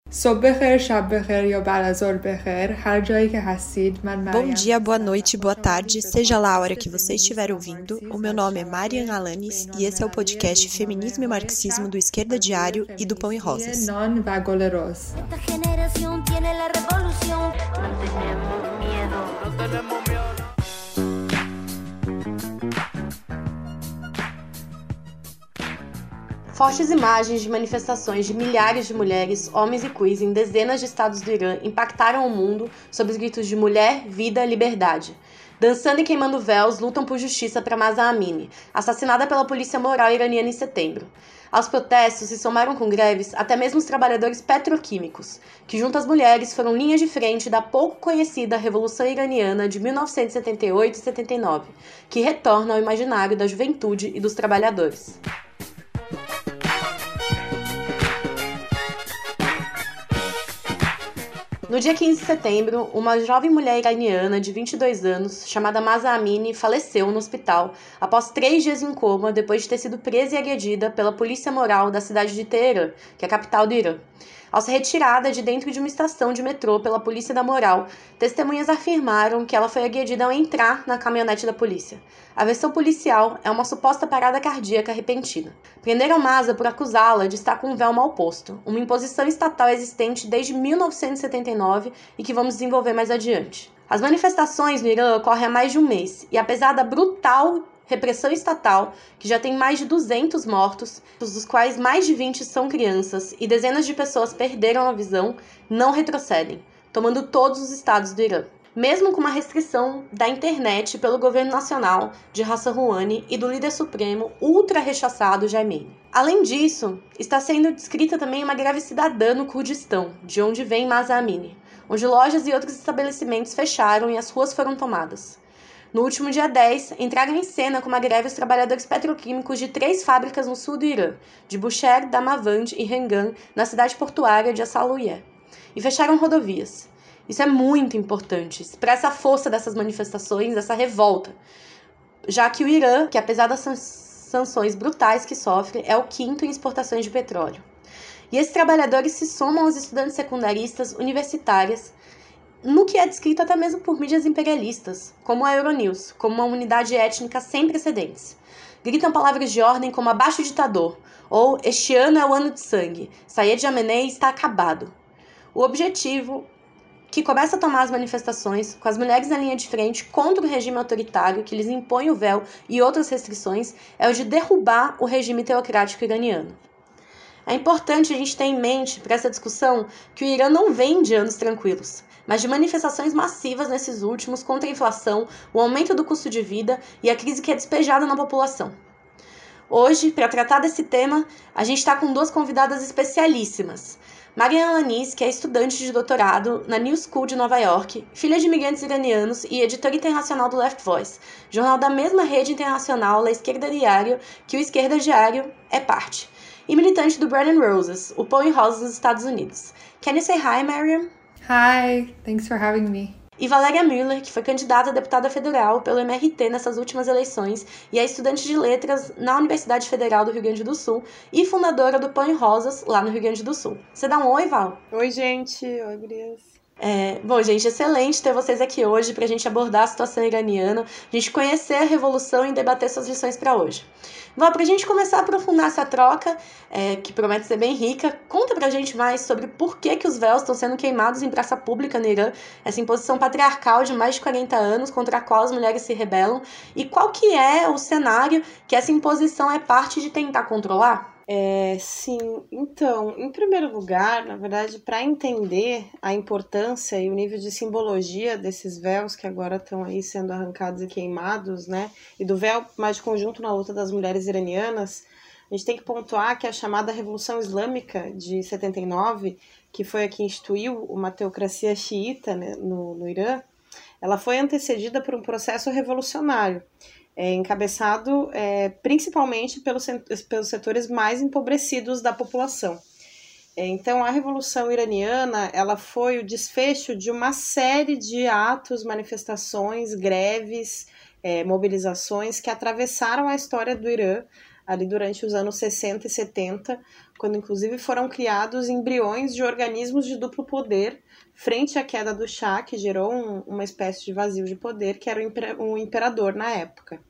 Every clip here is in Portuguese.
صبح بخیر، شب بخیر یا بعد از ظهر بخیر. هر جایی که هستید من Bom dia, boa noite, boa tarde, seja lá a hora que você estiver ouvindo. O meu nome é Marian Alanis e esse é o podcast Feminismo e Marxismo do Esquerda Diário e do Pão e Rosas. نان و گل رز. Esta generación tiene la revolución. No tenemos miedo. No tenemos miedo. Fortes imagens de manifestações de milhares de mulheres, homens e queers em dezenas de estados do Irã impactaram o mundo sob os gritos de mulher, vida, liberdade. Dançando e queimando véus, lutam por justiça para Mahsa Amini, assassinada pela polícia moral iraniana em setembro. Aos protestos se somaram com greves até mesmo os trabalhadores petroquímicos, que junto às mulheres foram linha de frente da pouco conhecida Revolução Iraniana de 1978 e 79, que retorna ao imaginário da juventude e dos trabalhadores. No dia 15 de setembro, uma jovem mulher iraniana de 22 anos, chamada Mahsa Amini, faleceu no hospital após 3 dias em coma depois de ter sido presa e agredida pela polícia moral da cidade de Teherã, que é a capital do Irã. Ao ser retirada de dentro de uma estação de metrô pela polícia da moral, testemunhas afirmaram que ela foi agredida ao entrar na caminhonete da polícia. A versão policial é uma suposta parada cardíaca repentina. Prenderam Mahsa por acusá-la de estar com um véu mal posto, uma imposição estatal existente desde 1979 e que vamos desenvolver mais adiante. As manifestações no Irã ocorrem há mais de um mês, e apesar da brutal repressão estatal, que já tem mais de 200 mortos, dos quais mais de 20 são crianças, e dezenas de pessoas perderam a visão, não retrocedem, tomando todos os estados do Irã. Mesmo com uma restrição da internet pelo governo nacional de Hassan Rouhani e do líder supremo ultra rechaçado Jaimini. Além disso, está sendo descrita também uma greve cidadã no Kurdistão, de onde vem Mahsa Amini, onde lojas e outros estabelecimentos fecharam e as ruas foram tomadas. No último dia 10, entraram em cena com uma greve os trabalhadores petroquímicos de 3 fábricas no sul do Irã, de Bushehr, Damavand e Rengan, na cidade portuária de Assalouieh, e fecharam rodovias. Isso é muito importante, expressa a força dessas manifestações, dessa revolta, já que o Irã, que apesar das sanções brutais que sofre, é o 5º em exportações de petróleo. E esses trabalhadores se somam aos estudantes secundaristas universitárias, no que é descrito até mesmo por mídias imperialistas, como a Euronews, como uma unidade étnica sem precedentes. Gritam palavras de ordem como abaixo o ditador, ou este ano é o ano de sangue, Sayed Jamenei está acabado. O objetivo, que começa a tomar as manifestações, com as mulheres na linha de frente contra o regime autoritário que lhes impõe o véu e outras restrições, é o de derrubar o regime teocrático iraniano. É importante a gente ter em mente, para essa discussão, que o Irã não vem de anos tranquilos, mas de manifestações massivas nesses últimos contra a inflação, o aumento do custo de vida e a crise que é despejada na população. Hoje, para tratar desse tema, a gente está com 2 convidadas especialíssimas. Marian Alanis, que é estudante de doutorado na New School de Nova York, filha de imigrantes iranianos e editora internacional do Left Voice, jornal da mesma rede internacional La Esquerda Diário, que o Esquerda Diário é parte, e militante do Bread and Roses, o Pão e Rosas dos Estados Unidos. Can you say hi, Marian? Hi, thanks for having me. E Valéria Müller, que foi candidata a deputada federal pelo MRT nessas últimas eleições e é estudante de letras na Universidade Federal do Rio Grande do Sul e fundadora do Pão e Rosas, lá no Rio Grande do Sul. Você dá um oi, Val? Oi, gente. Oi, Brias. Bom, gente, excelente ter vocês aqui hoje para a gente abordar a situação iraniana, a gente conhecer a revolução e debater suas lições para hoje. Val, para a gente começar a aprofundar essa troca, que promete ser bem rica, conta pra gente mais sobre por que os véus estão sendo queimados em praça pública no Irã, essa imposição patriarcal de mais de 40 anos contra a qual as mulheres se rebelam, e qual que é o cenário que essa imposição é parte de tentar controlar? Sim, então, em primeiro lugar, na verdade, para entender a importância e o nível de simbologia desses véus que agora estão aí sendo arrancados e queimados, né, e do véu mais de conjunto na luta das mulheres iranianas, a gente tem que pontuar que a chamada Revolução Islâmica de 79, que foi a que instituiu uma teocracia xiita, né, no Irã, ela foi antecedida por um processo revolucionário, encabeçado principalmente pelos setores mais empobrecidos da população. Então, a Revolução Iraniana ela foi o desfecho de uma série de atos, manifestações, greves, mobilizações que atravessaram a história do Irã ali durante os anos 60 e 70, quando inclusive foram criados embriões de organismos de duplo poder frente à queda do Shah, que gerou uma espécie de vazio de poder, que era o imperador na época.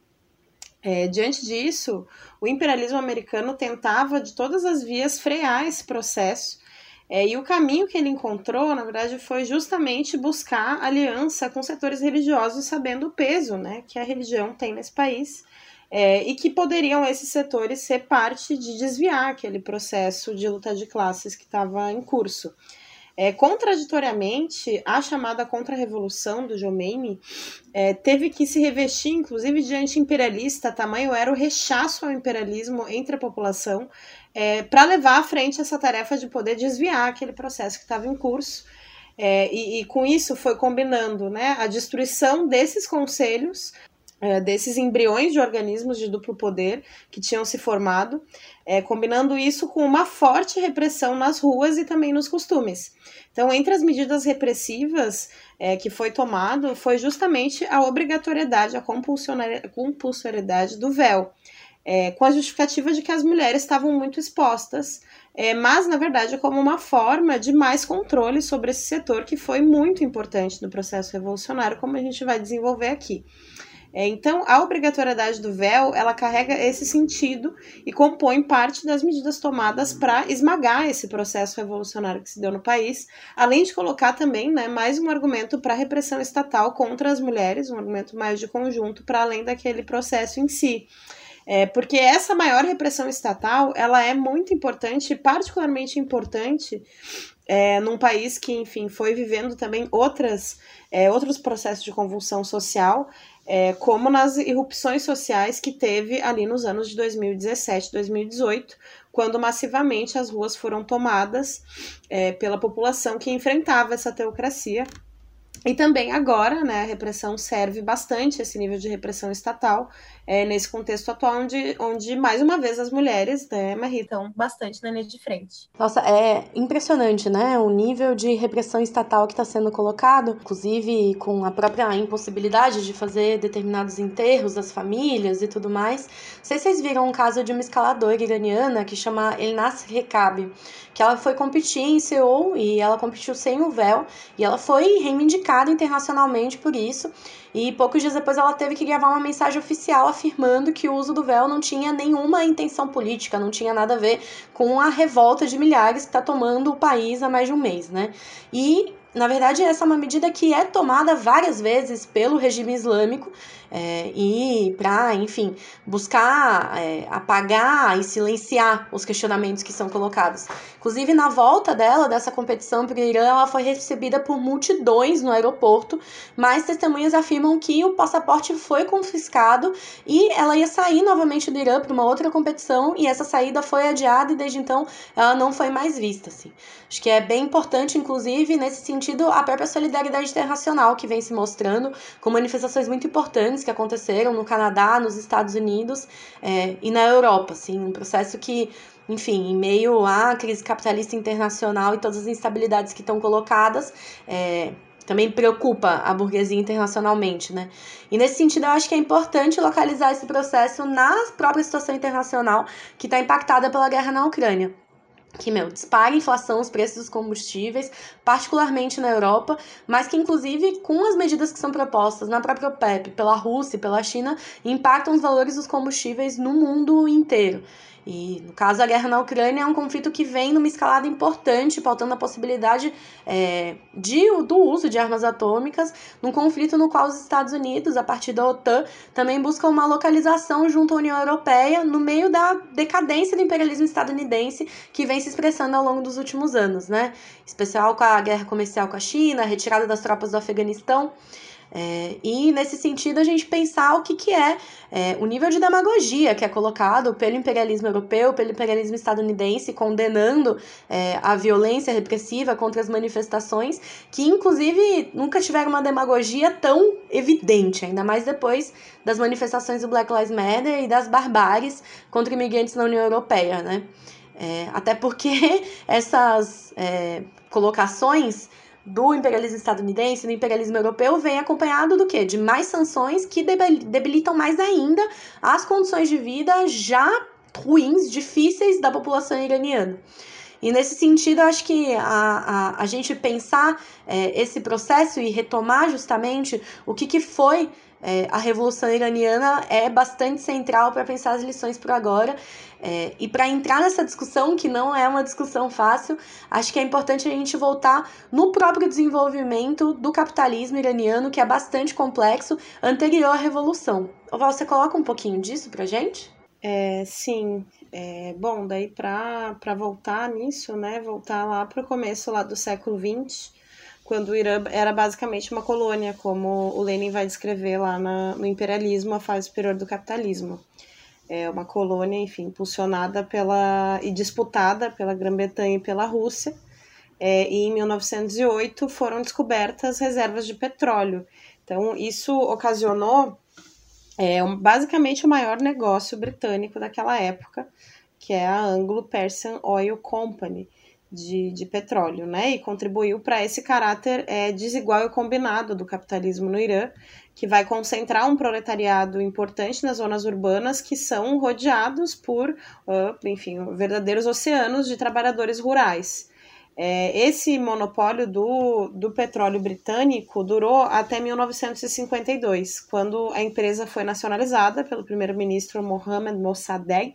Diante disso, o imperialismo americano tentava de todas as vias frear esse processo, e o caminho que ele encontrou, na verdade, foi justamente buscar aliança com setores religiosos, sabendo o peso, né, que a religião tem nesse país, e que poderiam esses setores ser parte de desviar aquele processo de luta de classes que estava em curso. Contraditoriamente, a chamada contra-revolução do Jomeini teve que se revestir, inclusive, de anti-imperialista, tamanho era o rechaço ao imperialismo entre a população, para levar à frente essa tarefa de poder desviar aquele processo que estava em curso. E com isso foi combinando, né, a destruição desses conselhos, desses embriões de organismos de duplo poder que tinham se formado, combinando isso com uma forte repressão nas ruas e também nos costumes. Então, entre as medidas repressivas que foi tomado, foi justamente a obrigatoriedade, a compulsoriedade do véu, com a justificativa de que as mulheres estavam muito expostas, mas, na verdade, como uma forma de mais controle sobre esse setor, que foi muito importante no processo revolucionário, como a gente vai desenvolver aqui. Então, a obrigatoriedade do véu, ela carrega esse sentido e compõe parte das medidas tomadas para esmagar esse processo revolucionário que se deu no país, além de colocar também, né, mais um argumento para a repressão estatal contra as mulheres, um argumento mais de conjunto para além daquele processo em si. Porque essa maior repressão estatal, ela é muito importante, particularmente importante num país que, enfim, foi vivendo também outros processos de convulsão social, como nas irrupções sociais que teve ali nos anos de 2017, 2018, quando massivamente as ruas foram tomadas pela população que enfrentava essa teocracia. E também agora, né, a repressão serve bastante, esse nível de repressão estatal, nesse contexto atual, onde mais uma vez as mulheres, né, Marie, estão bastante na linha de frente. Nossa, é impressionante, né, o nível de repressão estatal que está sendo colocado, inclusive com a própria impossibilidade de fazer determinados enterros das famílias e tudo mais. Não sei se vocês viram um caso de uma escaladora iraniana que chama Elnaz Rekabi, que ela foi competir em Seul e ela competiu sem o véu, e ela foi reivindicada internacionalmente por isso, e poucos dias depois ela teve que gravar uma mensagem oficial afirmando que o uso do véu não tinha nenhuma intenção política, não tinha nada a ver com a revolta de milhares que está tomando o país há mais de um mês, né? E, na verdade, essa é uma medida que é tomada várias vezes pelo regime islâmico, e para, enfim, buscar apagar e silenciar os questionamentos que são colocados. Inclusive, na volta dessa competição para o Irã, ela foi recebida por multidões no aeroporto, mas testemunhas afirmam que o passaporte foi confiscado e ela ia sair novamente do Irã para uma outra competição, e essa saída foi adiada e desde então ela não foi mais vista, assim. Acho que é bem importante, inclusive, nesse sentido, a própria solidariedade internacional que vem se mostrando, com manifestações muito importantes que aconteceram no Canadá, nos Estados Unidos e na Europa, assim, um processo que, enfim, em meio à crise capitalista internacional e todas as instabilidades que estão colocadas, também preocupa a burguesia internacionalmente, né? E nesse sentido, eu acho que é importante localizar esse processo na própria situação internacional que está impactada pela guerra na Ucrânia. Que, dispara a inflação, os preços dos combustíveis, particularmente na Europa, mas que, inclusive, com as medidas que são propostas na própria OPEP, pela Rússia e pela China, impactam os valores dos combustíveis no mundo inteiro. E, no caso, a guerra na Ucrânia é um conflito que vem numa escalada importante, pautando a possibilidade do uso de armas atômicas, num conflito no qual os Estados Unidos, a partir da OTAN, também buscam uma localização junto à União Europeia no meio da decadência do imperialismo estadunidense que vem se expressando ao longo dos últimos anos, né? Em especial com a guerra comercial com a China, a retirada das tropas do Afeganistão. E nesse sentido a gente pensar o que é o nível de demagogia que é colocado pelo imperialismo europeu, pelo imperialismo estadunidense, condenando a violência repressiva contra as manifestações, que inclusive nunca tiveram uma demagogia tão evidente, ainda mais depois das manifestações do Black Lives Matter e das barbáries contra imigrantes na União Europeia, né? Até porque essas colocações do imperialismo estadunidense, do imperialismo europeu, vem acompanhado do quê? De mais sanções que debilitam mais ainda as condições de vida já ruins, difíceis da população iraniana. E nesse sentido, eu acho que a gente pensar esse processo e retomar justamente o que foi a Revolução Iraniana é bastante central para pensar as lições por agora. E para entrar nessa discussão, que não é uma discussão fácil, acho que é importante a gente voltar no próprio desenvolvimento do capitalismo iraniano, que é bastante complexo, anterior à Revolução. Val, você coloca um pouquinho disso para a gente? Sim. Bom, daí para voltar nisso, né, voltar lá para o começo lá do século XX, quando o Irã era basicamente uma colônia, como o Lenin vai descrever lá no Imperialismo, a fase superior do capitalismo. É uma colônia, enfim, impulsionada e disputada pela Grã-Bretanha e pela Rússia. E em 1908 foram descobertas reservas de petróleo. Então, isso ocasionou basicamente o maior negócio britânico daquela época, que é a Anglo-Persian Oil Company, de petróleo, né? E contribuiu para esse caráter desigual e combinado do capitalismo no Irã, que vai concentrar um proletariado importante nas zonas urbanas que são rodeados por, verdadeiros oceanos de trabalhadores rurais. Esse monopólio do petróleo britânico durou até 1952, quando a empresa foi nacionalizada pelo primeiro-ministro Mohammad Mossadegh,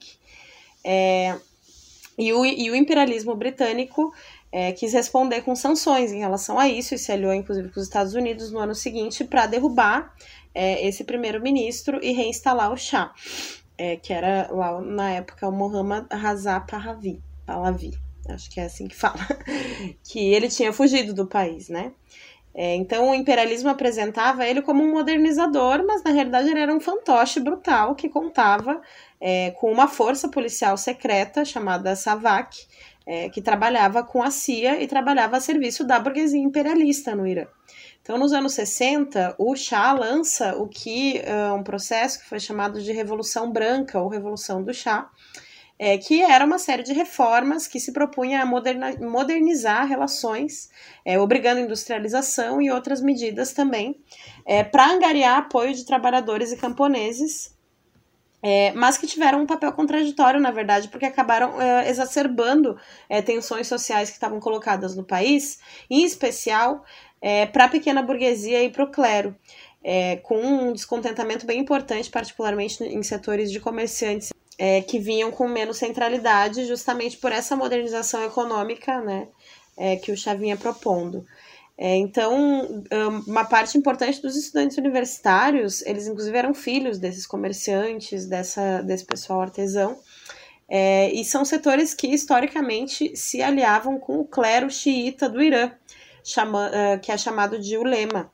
e o imperialismo britânico quis responder com sanções em relação a isso e se aliou inclusive com os Estados Unidos no ano seguinte para derrubar esse primeiro-ministro e reinstalar o Shah, que era lá na época o Mohammad Reza Pahlavi, acho que é assim que fala, que ele tinha fugido do país, né? Então o imperialismo apresentava ele como um modernizador, mas na realidade ele era um fantoche brutal que contava com uma força policial secreta chamada Savak, que trabalhava com a CIA e trabalhava a serviço da burguesia imperialista no Irã. Então, nos anos 60, o Shah lança um processo que foi chamado de Revolução Branca, ou Revolução do Shah, que era uma série de reformas que se propunha a modernizar relações, obrigando industrialização e outras medidas também, para angariar apoio de trabalhadores e camponeses, mas que tiveram um papel contraditório, na verdade, porque acabaram exacerbando tensões sociais que estavam colocadas no país, em especial para a pequena burguesia e para o clero, com um descontentamento bem importante, particularmente em setores de comerciantes que vinham com menos centralidade, justamente por essa modernização econômica, né, que o Shah vinha propondo. Então, uma parte importante dos estudantes universitários, eles inclusive eram filhos desses comerciantes, desse pessoal artesão, e são setores que historicamente se aliavam com o clero xiita do Irã, que é chamado de ulema,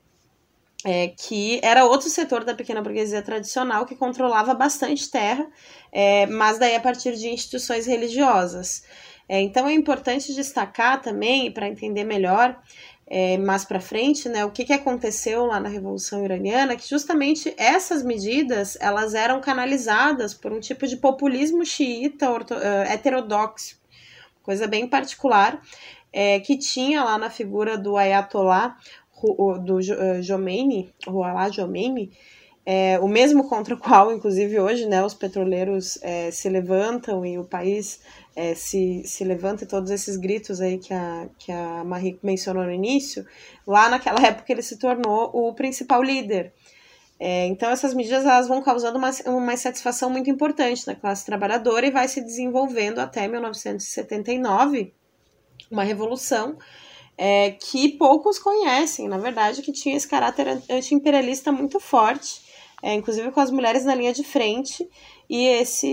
que era outro setor da pequena burguesia tradicional que controlava bastante terra, mas daí a partir de instituições religiosas. Então é importante destacar também, para entender melhor, mais para frente, né, o que aconteceu lá na Revolução Iraniana, que justamente essas medidas elas eram canalizadas por um tipo de populismo xiita heterodoxo, coisa bem particular, que tinha lá na figura do Ayatollah, do Jomeini, Ruhollah Jomeini, o mesmo contra o qual, inclusive hoje, né, os petroleiros se levantam e o país se levanta, e todos esses gritos aí que a Marie mencionou no início, lá naquela época ele se tornou o principal líder. Então essas medidas elas vão causando uma insatisfação muito importante na classe trabalhadora e vai se desenvolvendo até 1979, uma revolução que poucos conhecem, na verdade, que tinha esse caráter anti-imperialista muito forte, inclusive com as mulheres na linha de frente, e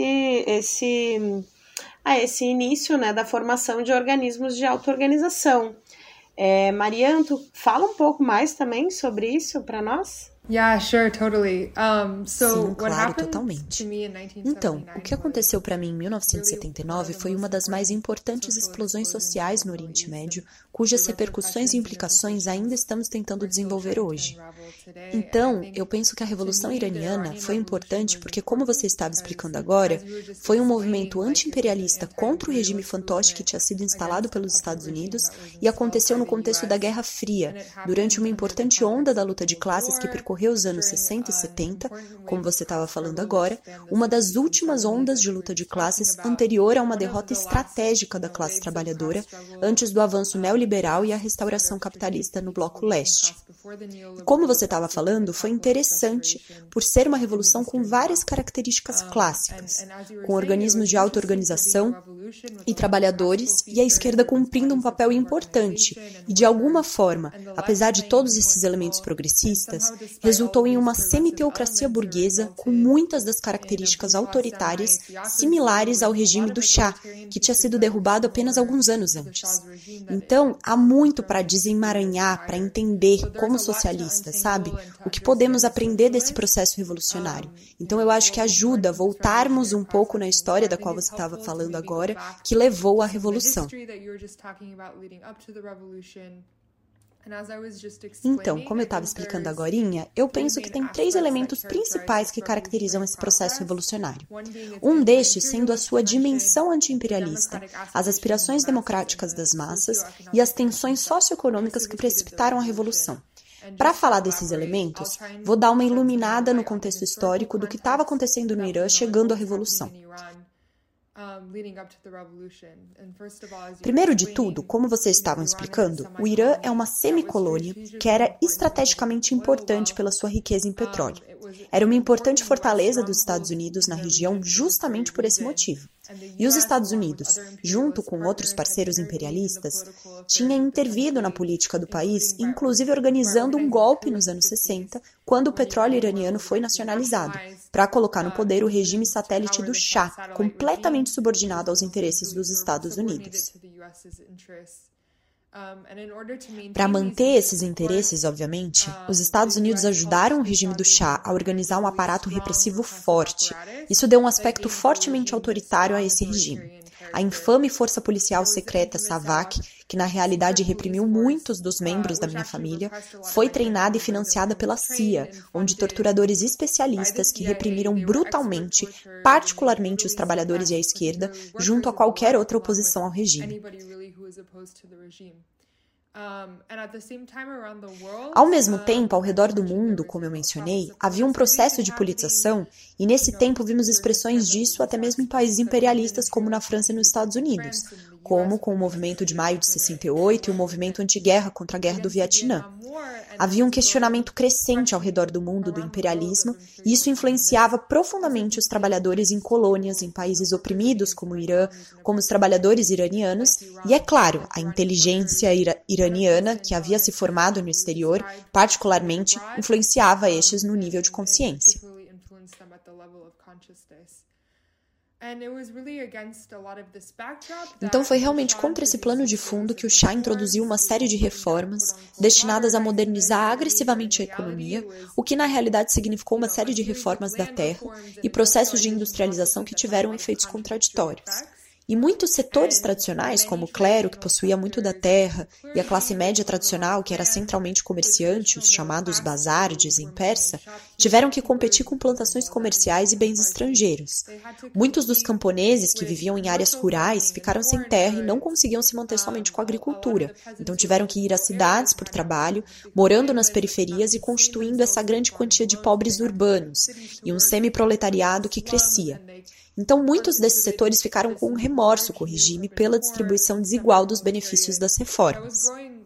esse início, né, da formação de organismos de auto-organização. Mariana, tu fala um pouco mais também sobre isso para nós? Yeah, sure, totally. Sim, claro, totalmente. Então, o que aconteceu para mim em 1979 foi uma das mais importantes explosões sociais no Oriente Médio, cujas repercussões e implicações ainda estamos tentando desenvolver hoje. Então, eu penso que a Revolução Iraniana foi importante porque, como você estava explicando agora, foi um movimento anti-imperialista contra o regime fantoche que tinha sido instalado pelos Estados Unidos e aconteceu no contexto da Guerra Fria, durante uma importante onda da luta de classes que percorreu ocorreu nos anos 60 e 70, como você estava falando agora, uma das últimas ondas de luta de classes anterior a uma derrota estratégica da classe trabalhadora antes do avanço neoliberal e a restauração capitalista no Bloco Leste. E como você estava falando, foi interessante por ser uma revolução com várias características clássicas, com organismos de auto-organização e trabalhadores, e a esquerda cumprindo um papel importante, e de alguma forma, apesar de todos esses elementos progressistas, resultou em uma semiteocracia burguesa com muitas das características autoritárias similares ao regime do Shah, que tinha sido derrubado apenas alguns anos antes. Então, há muito para desemaranhar, para entender como socialistas, sabe? O que podemos aprender desse processo revolucionário. Então, eu acho que ajuda a voltarmos um pouco na história da qual você estava falando agora, que levou à revolução. Então, como eu estava explicando agorinha, eu penso que tem 3 elementos principais que caracterizam esse processo revolucionário. Um destes sendo a sua dimensão anti-imperialista, as aspirações democráticas das massas e as tensões socioeconômicas que precipitaram a revolução. Para falar desses elementos, vou dar uma iluminada no contexto histórico do que estava acontecendo no Irã chegando à revolução. Primeiro de tudo, como vocês estavam explicando, o Irã é uma semicolônia que era estrategicamente importante pela sua riqueza em petróleo. Era uma importante fortaleza dos Estados Unidos na região justamente por esse motivo. E os Estados Unidos, junto com outros parceiros imperialistas, tinha intervido na política do país, inclusive organizando um golpe nos anos 60, quando o petróleo iraniano foi nacionalizado, para colocar no poder o regime satélite do Shah, completamente subordinado aos interesses dos Estados Unidos. Para manter esses interesses, obviamente, os Estados Unidos ajudaram o regime do Shah a organizar um aparato repressivo forte. Isso deu um aspecto fortemente autoritário a esse regime. A infame força policial secreta SAVAK, que na realidade reprimiu muitos dos membros da minha família, foi treinada e financiada pela CIA, onde torturadores especialistas que reprimiram brutalmente, particularmente os trabalhadores e a esquerda, junto a qualquer outra oposição ao regime. Ao mesmo tempo, ao redor do mundo, como eu mencionei, havia um processo de politização e nesse tempo vimos expressões disso até mesmo em países imperialistas como na França e nos Estados Unidos, como com o movimento de maio de 68 e o movimento anti-guerra contra a guerra do Vietnã. Havia um questionamento crescente ao redor do mundo do imperialismo e isso influenciava profundamente os trabalhadores em colônias, em países oprimidos como o Irã, como os trabalhadores iranianos e, é claro, a inteligência iraniana que havia se formado no exterior, particularmente, influenciava estes no nível de consciência. Então foi realmente contra esse plano de fundo que o Shah introduziu uma série de reformas destinadas a modernizar agressivamente a economia, o que na realidade significou uma série de reformas da terra e processos de industrialização que tiveram efeitos contraditórios. E muitos setores tradicionais, como o clero, que possuía muito da terra, e a classe média tradicional, que era centralmente comerciante, os chamados bazardes em persa, tiveram que competir com plantações comerciais e bens estrangeiros. Muitos dos camponeses que viviam em áreas rurais ficaram sem terra e não conseguiam se manter somente com a agricultura, então tiveram que ir às cidades por trabalho, morando nas periferias e constituindo essa grande quantia de pobres urbanos, e um semi-proletariado que crescia. Então, muitos desses setores ficaram com um remorso com o regime pela distribuição desigual dos benefícios das reformas.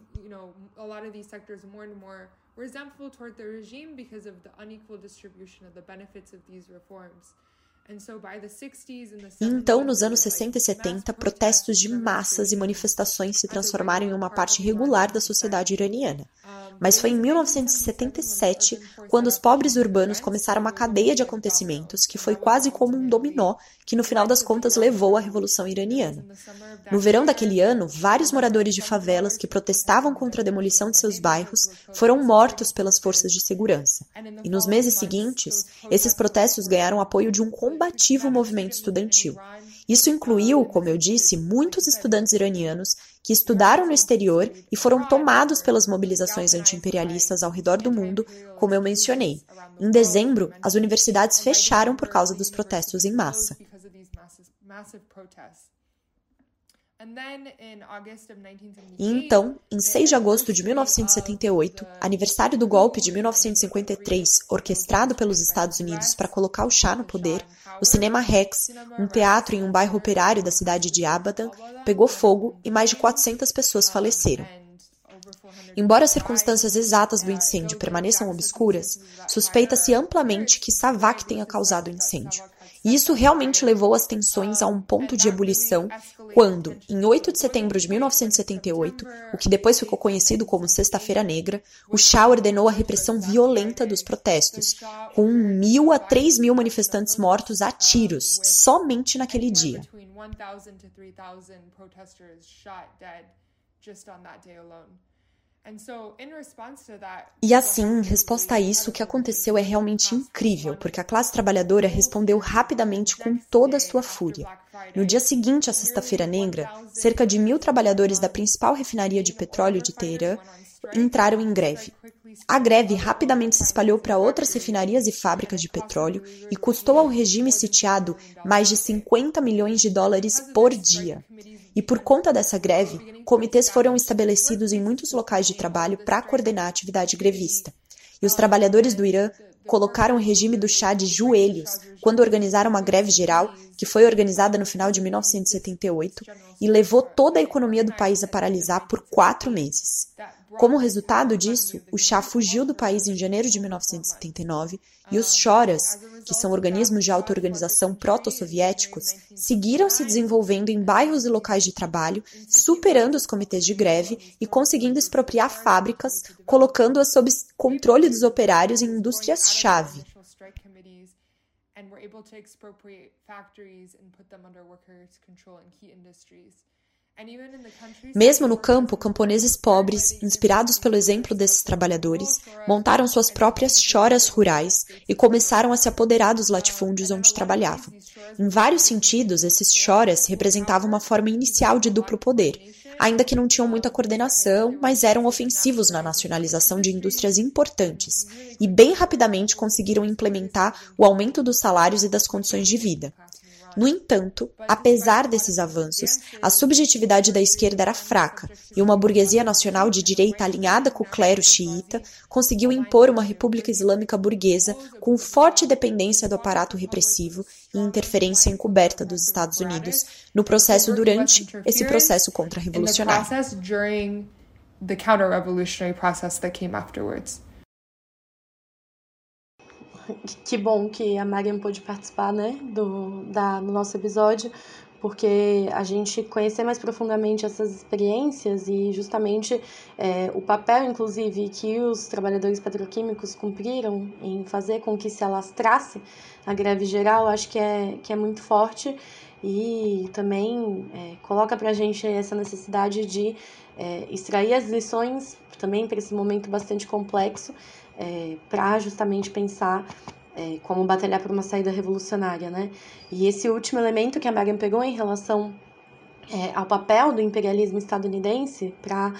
Então, nos anos 60 e 70, protestos de massas e manifestações se transformaram em uma parte regular da sociedade iraniana. Mas foi em 1977, quando os pobres urbanos começaram uma cadeia de acontecimentos que foi quase como um dominó, que no final das contas levou à Revolução Iraniana. No verão daquele ano, vários moradores de favelas que protestavam contra a demolição de seus bairros foram mortos pelas forças de segurança. E nos meses seguintes, esses protestos ganharam apoio de um combativo movimento estudantil. Isso incluiu, como eu disse, muitos estudantes iranianos que estudaram no exterior e foram tomados pelas mobilizações anti-imperialistas ao redor do mundo, como eu mencionei. Em dezembro, as universidades fecharam por causa dos protestos em massa. E então, em 6 de agosto de 1978, aniversário do golpe de 1953, orquestrado pelos Estados Unidos para colocar o Shah no poder, o Cinema Rex, um teatro em um bairro operário da cidade de Abadan, pegou fogo e mais de 400 pessoas faleceram. Embora as circunstâncias exatas do incêndio permaneçam obscuras, suspeita-se amplamente que Savak tenha causado o incêndio. E isso realmente levou as tensões a um ponto de ebulição quando, em 8 de setembro de 1978, o que depois ficou conhecido como Sexta-feira Negra, o Shah ordenou a repressão violenta dos protestos, com 1.000 a 3.000 manifestantes mortos a tiros, somente naquele dia. E assim, em resposta a isso, o que aconteceu é realmente incrível, porque a classe trabalhadora respondeu rapidamente com toda a sua fúria. No dia seguinte à Sexta-feira Negra, cerca de 1.000 trabalhadores da principal refinaria de petróleo de Teherã entraram em greve. A greve rapidamente se espalhou para outras refinarias e fábricas de petróleo e custou ao regime sitiado mais de 50 milhões de dólares por dia. E por conta dessa greve, comitês foram estabelecidos em muitos locais de trabalho para coordenar a atividade grevista. E os trabalhadores do Irã colocaram o regime do Shah de joelhos quando organizaram uma greve geral, que foi organizada no final de 1978, e levou toda a economia do país a paralisar por 4 meses. Como resultado disso, o Shah fugiu do país em janeiro de 1979 e os Shoras, que são organismos de auto-organização proto-soviéticos, seguiram se desenvolvendo em bairros e locais de trabalho, superando os comitês de greve e conseguindo expropriar fábricas, colocando-as sob controle dos operários em indústrias-chave. Mesmo no campo, camponeses pobres, inspirados pelo exemplo desses trabalhadores, montaram suas próprias choras rurais e começaram a se apoderar dos latifúndios onde trabalhavam. Em vários sentidos, esses choras representavam uma forma inicial de duplo poder, ainda que não tinham muita coordenação, mas eram ofensivos na nacionalização de indústrias importantes e bem rapidamente conseguiram implementar o aumento dos salários e das condições de vida. No entanto, apesar desses avanços, a subjetividade da esquerda era fraca e uma burguesia nacional de direita alinhada com o clero xiita conseguiu impor uma república islâmica burguesa com forte dependência do aparato repressivo e interferência encoberta dos Estados Unidos no processo durante esse processo contra-revolucionário. Que bom que a Mariam pôde participar, né, no nosso episódio, porque a gente conhecer mais profundamente essas experiências e justamente o papel, inclusive, que os trabalhadores petroquímicos cumpriram em fazer com que se alastrasse a greve geral, acho que é muito forte e também coloca pra gente essa necessidade de extrair as lições também para esse momento bastante complexo, para justamente pensar como batalhar por uma saída revolucionária, né? E esse último elemento que a Mariam pegou em relação ao papel do imperialismo estadunidense para,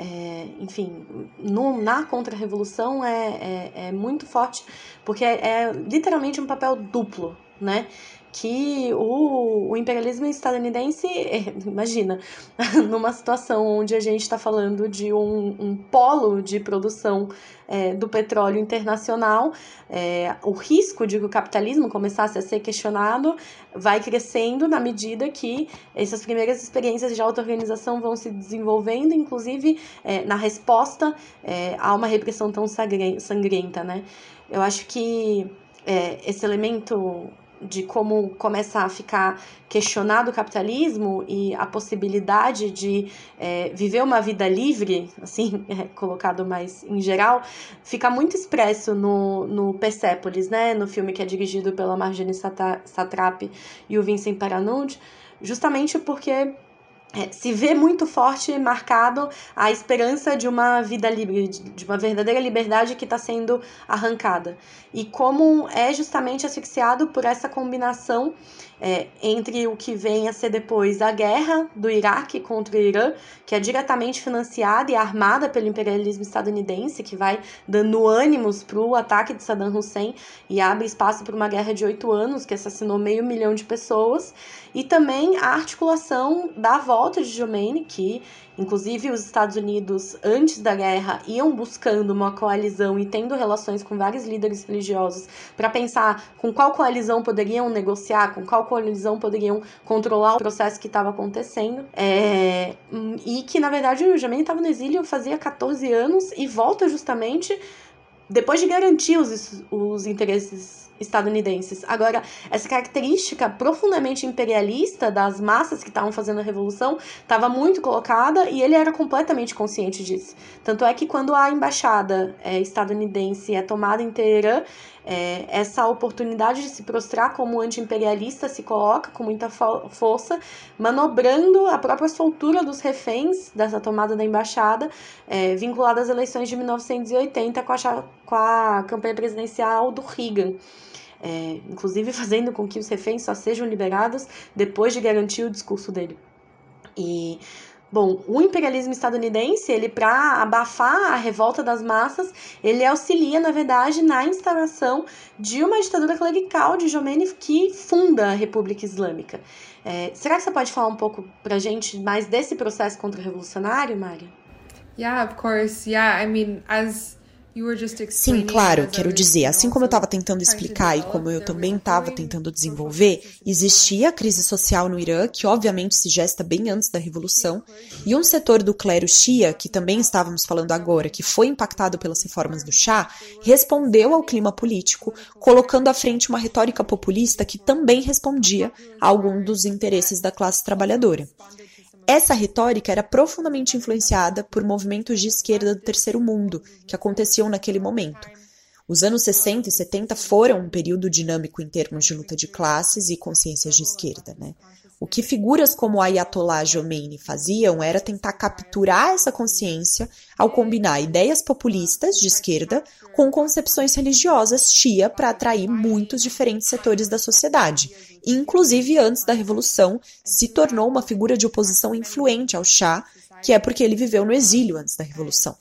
enfim, na contra-revolução é muito forte, porque é literalmente um papel duplo, né? Que o imperialismo estadunidense, imagina, numa situação onde a gente está falando de um polo de produção do petróleo internacional, o risco de que o capitalismo começasse a ser questionado vai crescendo na medida que essas primeiras experiências de auto-organização vão se desenvolvendo, inclusive na resposta a uma repressão tão sangrenta, né? Eu acho que esse elemento de como começa a ficar questionado o capitalismo e a possibilidade de viver uma vida livre, assim, colocado mais em geral, fica muito expresso no Persepolis, né, no filme que é dirigido pela Marjane Satrapi e o Vincent Paranund, justamente porque se vê muito forte, marcado a esperança de uma vida livre, de uma verdadeira liberdade que está sendo arrancada. E como é justamente asfixiado por essa combinação entre o que vem a ser depois a guerra do Iraque contra o Irã, que é diretamente financiada e armada pelo imperialismo estadunidense, que vai dando ânimos para o ataque de Saddam Hussein e abre espaço para uma guerra de 8 anos, que assassinou 500 mil de pessoas, e também a articulação da volta de Khomeini, que inclusive os Estados Unidos, antes da guerra, iam buscando uma coalizão e tendo relações com vários líderes religiosos para pensar com qual coalizão poderiam negociar, com qual coalizão poderiam controlar o processo que estava acontecendo. E que, na verdade, o Khomeini estava no exílio fazia 14 anos e volta justamente depois de garantir os interesses estadunidenses. Agora, essa característica profundamente imperialista das massas que estavam fazendo a revolução estava muito colocada e ele era completamente consciente disso. Tanto é que quando a embaixada estadunidense é tomada em Teherã, essa oportunidade de se prostrar como anti-imperialista se coloca com muita força, manobrando a própria soltura dos reféns dessa tomada da embaixada, vinculada às eleições de 1980 com a campanha presidencial do Reagan. Inclusive fazendo com que os reféns só sejam liberados depois de garantir o discurso dele. E, bom, o imperialismo estadunidense, ele, para abafar a revolta das massas, ele auxilia, na verdade, na instauração de uma ditadura clerical de Khomeini que funda a República Islâmica. Será que você pode falar um pouco pra gente mais desse processo contra-revolucionário, Mari? Yeah, of course. Yeah, I mean, Sim, claro, quero dizer, assim como eu estava tentando explicar e como eu também estava tentando desenvolver, existia a crise social no Irã, que obviamente se gesta bem antes da Revolução, e um setor do clero Shia, que também estávamos falando agora, que foi impactado pelas reformas do Shah, respondeu ao clima político, colocando à frente uma retórica populista que também respondia a algum dos interesses da classe trabalhadora. Essa retórica era profundamente influenciada por movimentos de esquerda do terceiro mundo, que aconteciam naquele momento. Os anos 60 e 70 foram um período dinâmico em termos de luta de classes e consciências de esquerda, né? O que figuras como Ayatollah Khomeini faziam era tentar capturar essa consciência ao combinar ideias populistas de esquerda com concepções religiosas Shia para atrair muitos diferentes setores da sociedade. Inclusive, antes da Revolução, se tornou uma figura de oposição influente ao Shah, que é porque ele viveu no exílio antes da Revolução.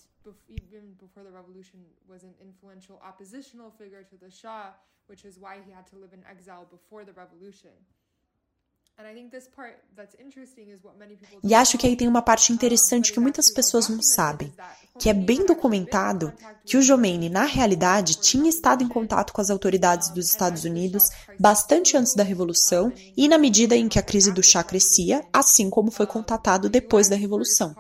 E acho que aí tem uma parte interessante que muitas pessoas não sabem, que é bem documentado que o Khomeini, na realidade, tinha estado em contato com as autoridades dos Estados Unidos bastante antes da Revolução e na medida em que a crise do Shah crescia, assim como foi contatado depois da Revolução.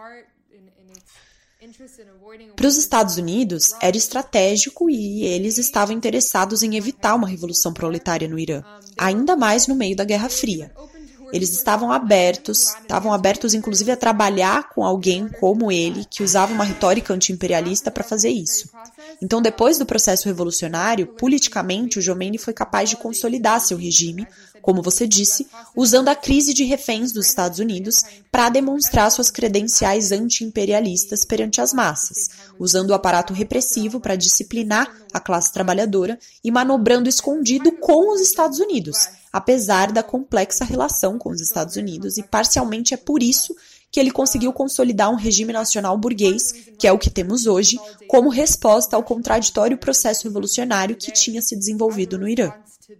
Para os Estados Unidos, era estratégico e eles estavam interessados em evitar uma revolução proletária no Irã, ainda mais no meio da Guerra Fria. Eles estavam abertos inclusive a trabalhar com alguém como ele, que usava uma retórica anti-imperialista para fazer isso. Então, depois do processo revolucionário, politicamente, o Khomeini foi capaz de consolidar seu regime, como você disse, usando a crise de reféns dos Estados Unidos para demonstrar suas credenciais anti-imperialistas perante as massas, usando o aparato repressivo para disciplinar a classe trabalhadora e manobrando escondido com os Estados Unidos, apesar da complexa relação com os Estados Unidos, e parcialmente é por isso que ele conseguiu consolidar um regime nacional burguês, que é o que temos hoje, como resposta ao contraditório processo revolucionário que tinha se desenvolvido no Irã.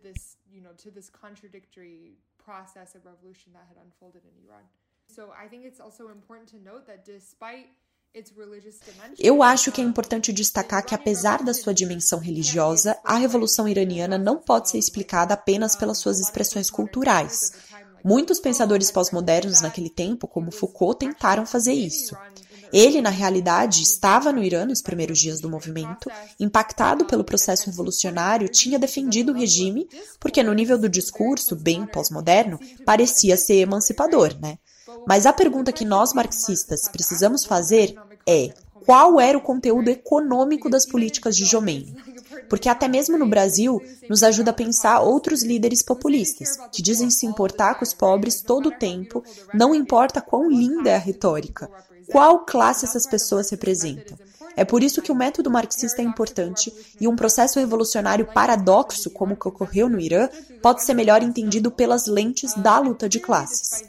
Eu acho que é importante destacar que, apesar da sua dimensão religiosa, a Revolução Iraniana não pode ser explicada apenas pelas suas expressões culturais. Muitos pensadores pós-modernos naquele tempo, como Foucault, tentaram fazer isso. Ele, na realidade, estava no Irã nos primeiros dias do movimento, impactado pelo processo revolucionário, tinha defendido o regime, porque no nível do discurso, bem pós-moderno, parecia ser emancipador, né? Mas a pergunta que nós marxistas precisamos fazer é: qual era o conteúdo econômico das políticas de Khomeini? Porque até mesmo no Brasil nos ajuda a pensar outros líderes populistas, que dizem se importar com os pobres todo o tempo, não importa quão linda é a retórica, qual classe essas pessoas representam. É por isso que o método marxista é importante e um processo revolucionário paradoxo, como o que ocorreu no Irã, pode ser melhor entendido pelas lentes da luta de classes.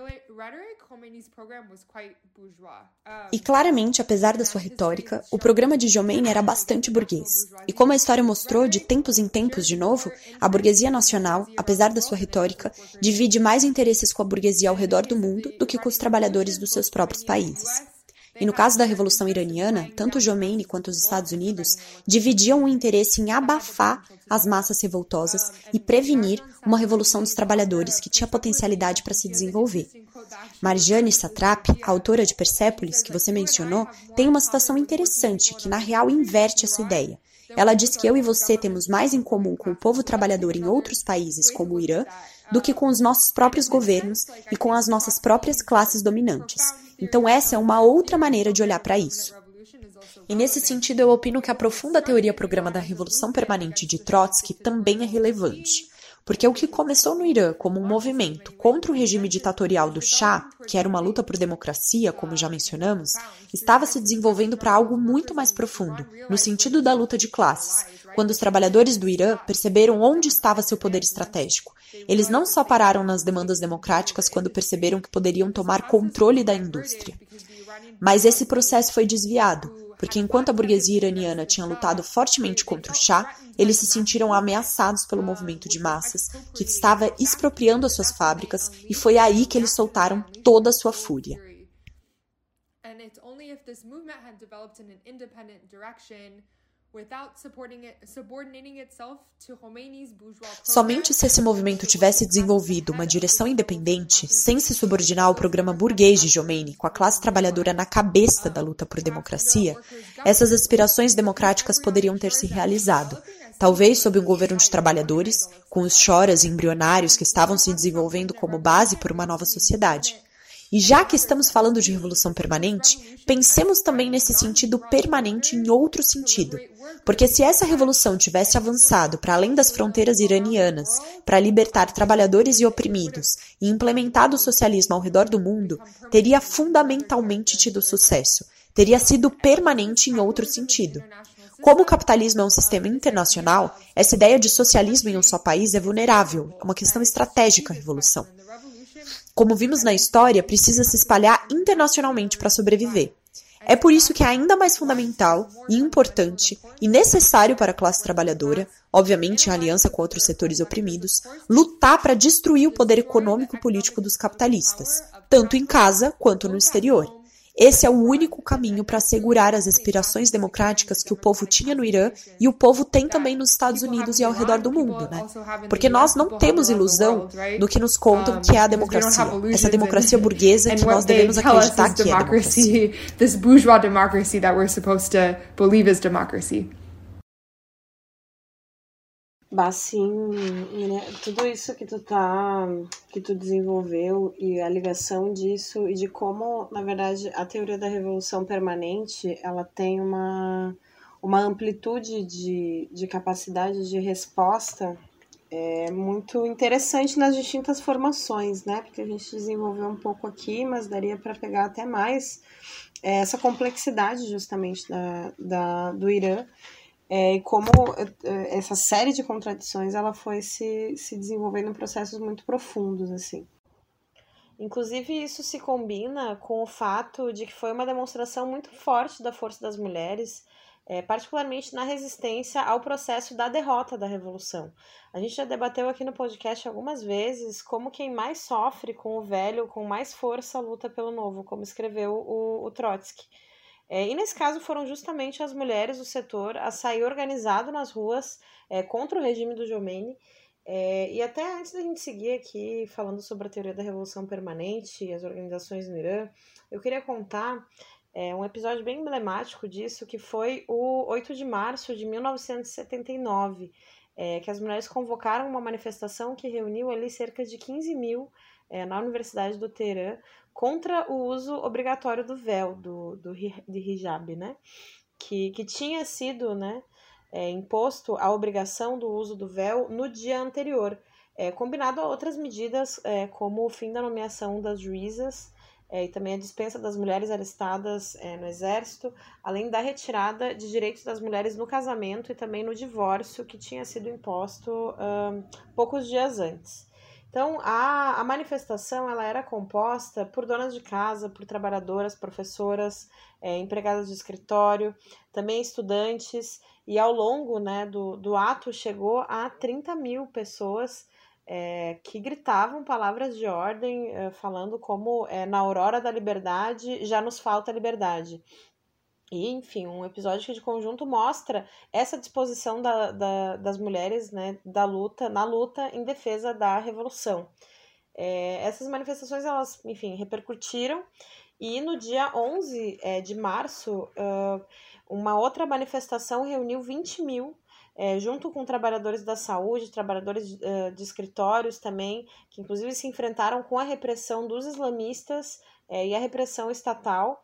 E claramente, apesar da sua retórica, o programa de Khomeini era bastante burguês. E como a história mostrou, de tempos em tempos de novo, a burguesia nacional, apesar da sua retórica, divide mais interesses com a burguesia ao redor do mundo do que com os trabalhadores dos seus próprios países. E no caso da Revolução Iraniana, tanto Khomeini quanto os Estados Unidos dividiam o interesse em abafar as massas revoltosas e prevenir uma revolução dos trabalhadores que tinha potencialidade para se desenvolver. Marjane Satrapi, a autora de Persépolis, que você mencionou, tem uma citação interessante que, na real, inverte essa ideia. Ela diz que eu e você temos mais em comum com o povo trabalhador em outros países, como o Irã, do que com os nossos próprios governos e com as nossas próprias classes dominantes. Então essa é uma outra maneira de olhar para isso. E nesse sentido eu opino que a profunda teoria-programa da Revolução Permanente de Trotsky também é relevante. Porque o que começou no Irã como um movimento contra o regime ditatorial do Shah, que era uma luta por democracia, como já mencionamos, estava se desenvolvendo para algo muito mais profundo, no sentido da luta de classes, quando os trabalhadores do Irã perceberam onde estava seu poder estratégico. Eles não só pararam nas demandas democráticas quando perceberam que poderiam tomar controle da indústria. Mas esse processo foi desviado, porque enquanto a burguesia iraniana tinha lutado fortemente contra o Shah, eles se sentiram ameaçados pelo movimento de massas, que estava expropriando as suas fábricas, e foi aí que eles soltaram toda a sua fúria. Somente se esse movimento tivesse desenvolvido uma direção independente, sem se subordinar ao programa burguês de Khomeini, com a classe trabalhadora na cabeça da luta por democracia, essas aspirações democráticas poderiam ter se realizado, talvez sob um governo de trabalhadores, com os choras embrionários que estavam se desenvolvendo como base por uma nova sociedade. E já que estamos falando de revolução permanente, pensemos também nesse sentido permanente em outro sentido. Porque se essa revolução tivesse avançado para além das fronteiras iranianas, para libertar trabalhadores e oprimidos e implementado o socialismo ao redor do mundo, teria fundamentalmente tido sucesso, teria sido permanente em outro sentido. Como o capitalismo é um sistema internacional, essa ideia de socialismo em um só país é vulnerável, é uma questão estratégica à revolução. Como vimos na história, precisa se espalhar internacionalmente para sobreviver. É por isso que é ainda mais fundamental e importante e necessário para a classe trabalhadora, obviamente em aliança com outros setores oprimidos, lutar para destruir o poder econômico e político dos capitalistas, tanto em casa quanto no exterior. Esse é o único caminho para assegurar as aspirações democráticas que o povo tinha no Irã e o povo tem também nos Estados Unidos e ao redor do mundo, né? Porque nós não temos ilusão do que nos contam que é a democracia. Essa democracia burguesa que nós devemos acreditar que é democracia. This bourgeois democracy that we're supposed to believe is democracy. Sim, né? Tudo isso que tu desenvolveu e a ligação disso e de como, na verdade, a teoria da revolução permanente, ela tem uma amplitude de capacidade de resposta muito interessante nas distintas formações, né? Porque a gente desenvolveu um pouco aqui, mas daria para pegar até mais essa complexidade justamente do Irã. E como essa série de contradições ela foi se desenvolvendo em processos muito profundos, assim. Inclusive, isso se combina com o fato de que foi uma demonstração muito forte da força das mulheres, particularmente na resistência ao processo da derrota da Revolução. A gente já debateu aqui no podcast algumas vezes como quem mais sofre com o velho, com mais força, luta pelo novo, como escreveu o Trotsky. E nesse caso foram justamente as mulheres do setor a sair organizado nas ruas contra o regime do Khomeini. E até antes da gente seguir aqui falando sobre a teoria da revolução permanente e as organizações no Irã, eu queria contar um episódio bem emblemático disso, que foi o 8 de março de 1979, que as mulheres convocaram uma manifestação que reuniu ali cerca de 15 mil na Universidade do Teherã, contra o uso obrigatório do véu, de hijab, né? Que tinha sido, né, imposto a obrigação do uso do véu no dia anterior, combinado a outras medidas, como o fim da nomeação das juízas e também a dispensa das mulheres alistadas no exército, além da retirada de direitos das mulheres no casamento e também no divórcio, que tinha sido imposto poucos dias antes. Então, a manifestação ela era composta por donas de casa, por trabalhadoras, professoras, empregadas de escritório, também estudantes, e ao longo, né, do ato chegou a 30 mil pessoas que gritavam palavras de ordem, falando como na aurora da liberdade já nos falta liberdade. E, enfim, um episódio que de conjunto mostra essa disposição das mulheres, né, na luta em defesa da revolução. Essas manifestações, elas, enfim, repercutiram, e no dia 11 de março, uma outra manifestação reuniu 20 mil, junto com trabalhadores da saúde, trabalhadores de escritórios também, que inclusive se enfrentaram com a repressão dos islamistas e a repressão estatal,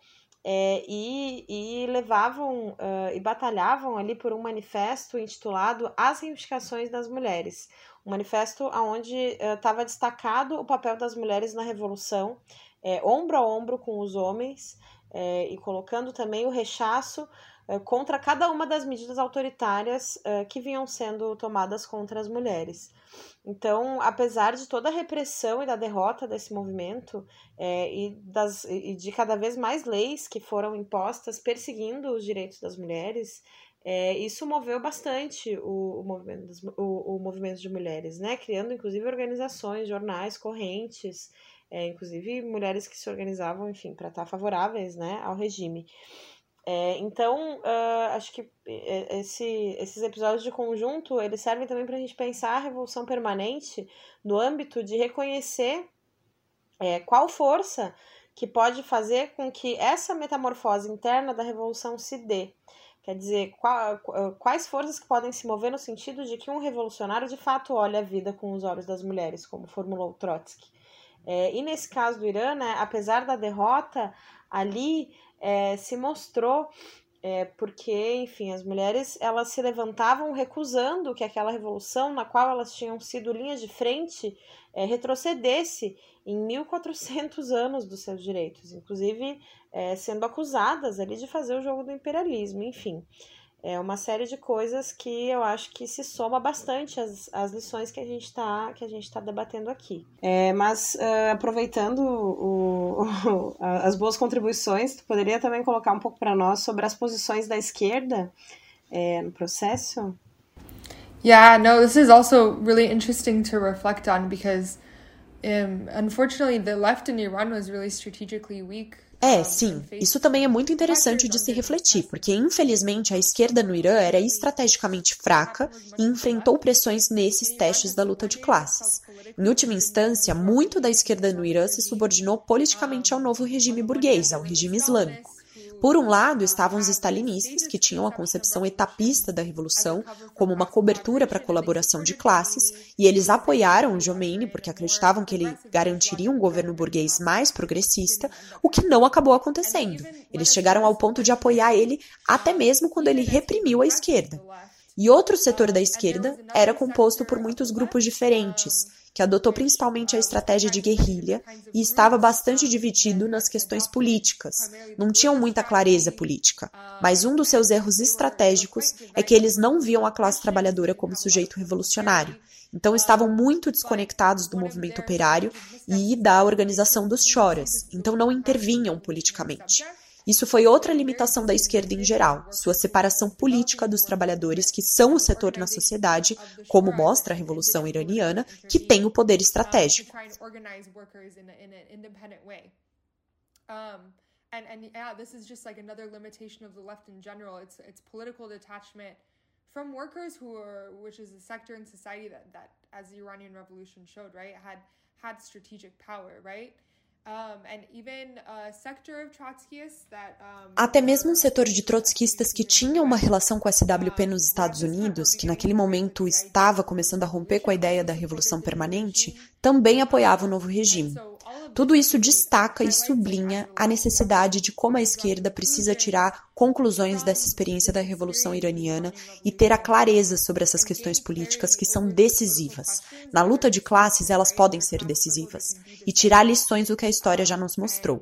e levavam e batalhavam ali por um manifesto intitulado As Reivindicações das Mulheres, um manifesto onde estava destacado o papel das mulheres na revolução, ombro a ombro com os homens, e colocando também o rechaço contra cada uma das medidas autoritárias que vinham sendo tomadas contra as mulheres. Então, apesar de toda a repressão e da derrota desse movimento, e de cada vez mais leis que foram impostas perseguindo os direitos das mulheres, isso moveu bastante o movimento de mulheres, né? Criando inclusive organizações, jornais, correntes, inclusive mulheres que se organizavam, enfim, para estar favoráveis, né, ao regime. Então, acho que esses episódios de conjunto, eles servem também para a gente pensar a revolução permanente no âmbito de reconhecer qual força que pode fazer com que essa metamorfose interna da revolução se dê. Quer dizer, quais forças que podem se mover no sentido de que um revolucionário de fato olha a vida com os olhos das mulheres, como formulou Trotsky. E nesse caso do Irã, né, apesar da derrota, ali se mostrou, porque, enfim, as mulheres elas se levantavam recusando que aquela revolução, na qual elas tinham sido linhas de frente, retrocedesse em 1400 anos dos seus direitos, inclusive sendo acusadas ali de fazer o jogo do imperialismo, enfim. É uma série de coisas que eu acho que se soma bastante às lições que a gente tá debatendo aqui. Mas aproveitando as boas contribuições, tu poderia também colocar um pouco para nós sobre as posições da esquerda no processo? Yeah, no, this is also really interesting to reflect on because unfortunately the left in Iran was really strategically weak. Sim, isso também é muito interessante de se refletir, porque infelizmente a esquerda no Irã era estrategicamente fraca e enfrentou pressões nesses testes da luta de classes. Em última instância, muito da esquerda no Irã se subordinou politicamente ao novo regime burguês, ao regime islâmico. Por um lado, estavam os stalinistas, que tinham a concepção etapista da revolução como uma cobertura para a colaboração de classes, e eles apoiaram o Khomeini porque acreditavam que ele garantiria um governo burguês mais progressista, o que não acabou acontecendo. Eles chegaram ao ponto de apoiar ele até mesmo quando ele reprimiu a esquerda. E outro setor da esquerda era composto por muitos grupos diferentes, que adotou principalmente a estratégia de guerrilha e estava bastante dividido nas questões políticas. Não tinham muita clareza política, mas um dos seus erros estratégicos é que eles não viam a classe trabalhadora como sujeito revolucionário. Então estavam muito desconectados do movimento operário e da organização dos choras, então não intervinham politicamente. Isso foi outra limitação da esquerda em geral, sua separação política dos trabalhadores que são o setor na sociedade, como mostra a Revolução Iraniana, que tem o poder estratégico. This is just like another limitation of the left in general. It's political detachment from workers which is a sector in society that as the Iranian Revolution showed, right, had strategic power, right? Até mesmo um setor de trotskistas que tinha uma relação com a SWP nos Estados Unidos, que naquele momento estava começando a romper com a ideia da revolução permanente, também apoiava o novo regime. Tudo isso destaca e sublinha a necessidade de como a esquerda precisa tirar conclusões dessa experiência da Revolução Iraniana e ter a clareza sobre essas questões políticas que são decisivas. Na luta de classes, elas podem ser decisivas. E tirar lições do que a história já nos mostrou.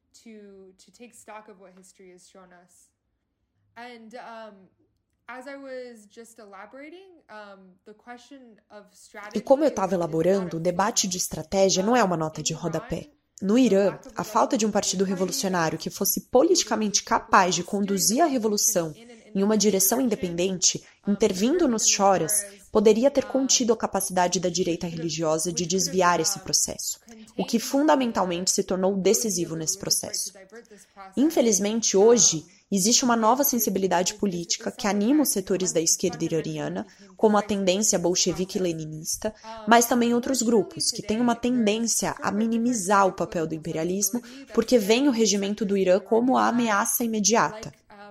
E como eu estava elaborando, o debate de estratégia não é uma nota de rodapé. No Irã, a falta de um partido revolucionário que fosse politicamente capaz de conduzir a revolução em uma direção independente, intervindo nos choras, poderia ter contido a capacidade da direita religiosa de desviar esse processo, o que fundamentalmente se tornou decisivo nesse processo. Infelizmente, hoje, existe uma nova sensibilidade política que anima os setores da esquerda iraniana, como a tendência bolchevique-leninista, mas também outros grupos, que têm uma tendência a minimizar o papel do imperialismo, porque veem o regimento do Irã como a ameaça imediata.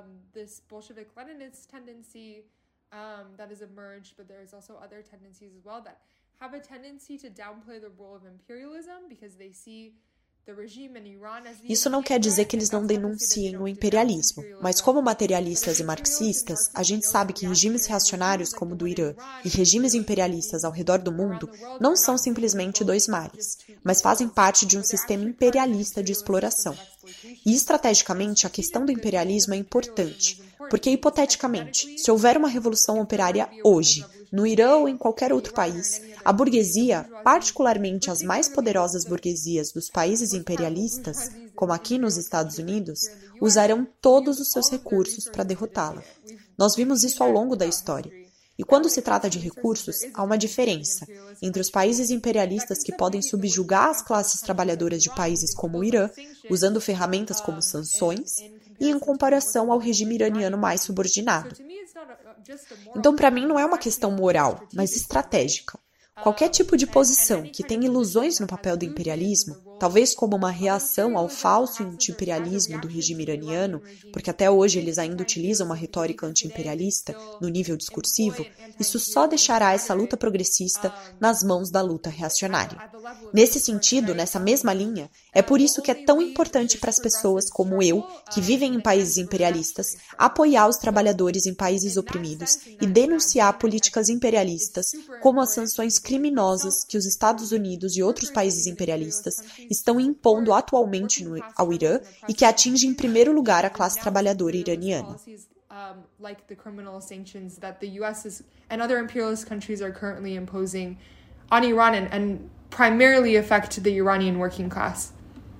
Isso não quer dizer que eles não denunciem o imperialismo, mas como materialistas e marxistas, a gente sabe que regimes reacionários como o do Irã e regimes imperialistas ao redor do mundo não são simplesmente dois mares, mas fazem parte de um sistema imperialista de exploração. E estrategicamente, a questão do imperialismo é importante, porque hipoteticamente, se houver uma revolução operária hoje, no Irã ou em qualquer outro país, a burguesia, particularmente as mais poderosas burguesias dos países imperialistas, como aqui nos Estados Unidos, usarão todos os seus recursos para derrotá-la. Nós vimos isso ao longo da história. E quando se trata de recursos, há uma diferença entre os países imperialistas que podem subjugar as classes trabalhadoras de países como o Irã, usando ferramentas como sanções, e em comparação ao regime iraniano mais subordinado. Então, para mim, não é uma questão moral, mas estratégica. Qualquer tipo de posição que tenha ilusões no papel do imperialismo, talvez como uma reação ao falso anti-imperialismo do regime iraniano, porque até hoje eles ainda utilizam uma retórica anti-imperialista no nível discursivo, isso só deixará essa luta progressista nas mãos da luta reacionária. Nesse sentido, nessa mesma linha, é por isso que é tão importante para as pessoas como eu, que vivem em países imperialistas, apoiar os trabalhadores em países oprimidos e denunciar políticas imperialistas, como as sanções criminosas que os Estados Unidos e outros países imperialistas estão impondo atualmente ao Irã e que atingem em primeiro lugar a classe trabalhadora iraniana. Like the criminal sanctions that the US and other imperialist countries are currently imposing on Iran and primarily affect the Iranian working class.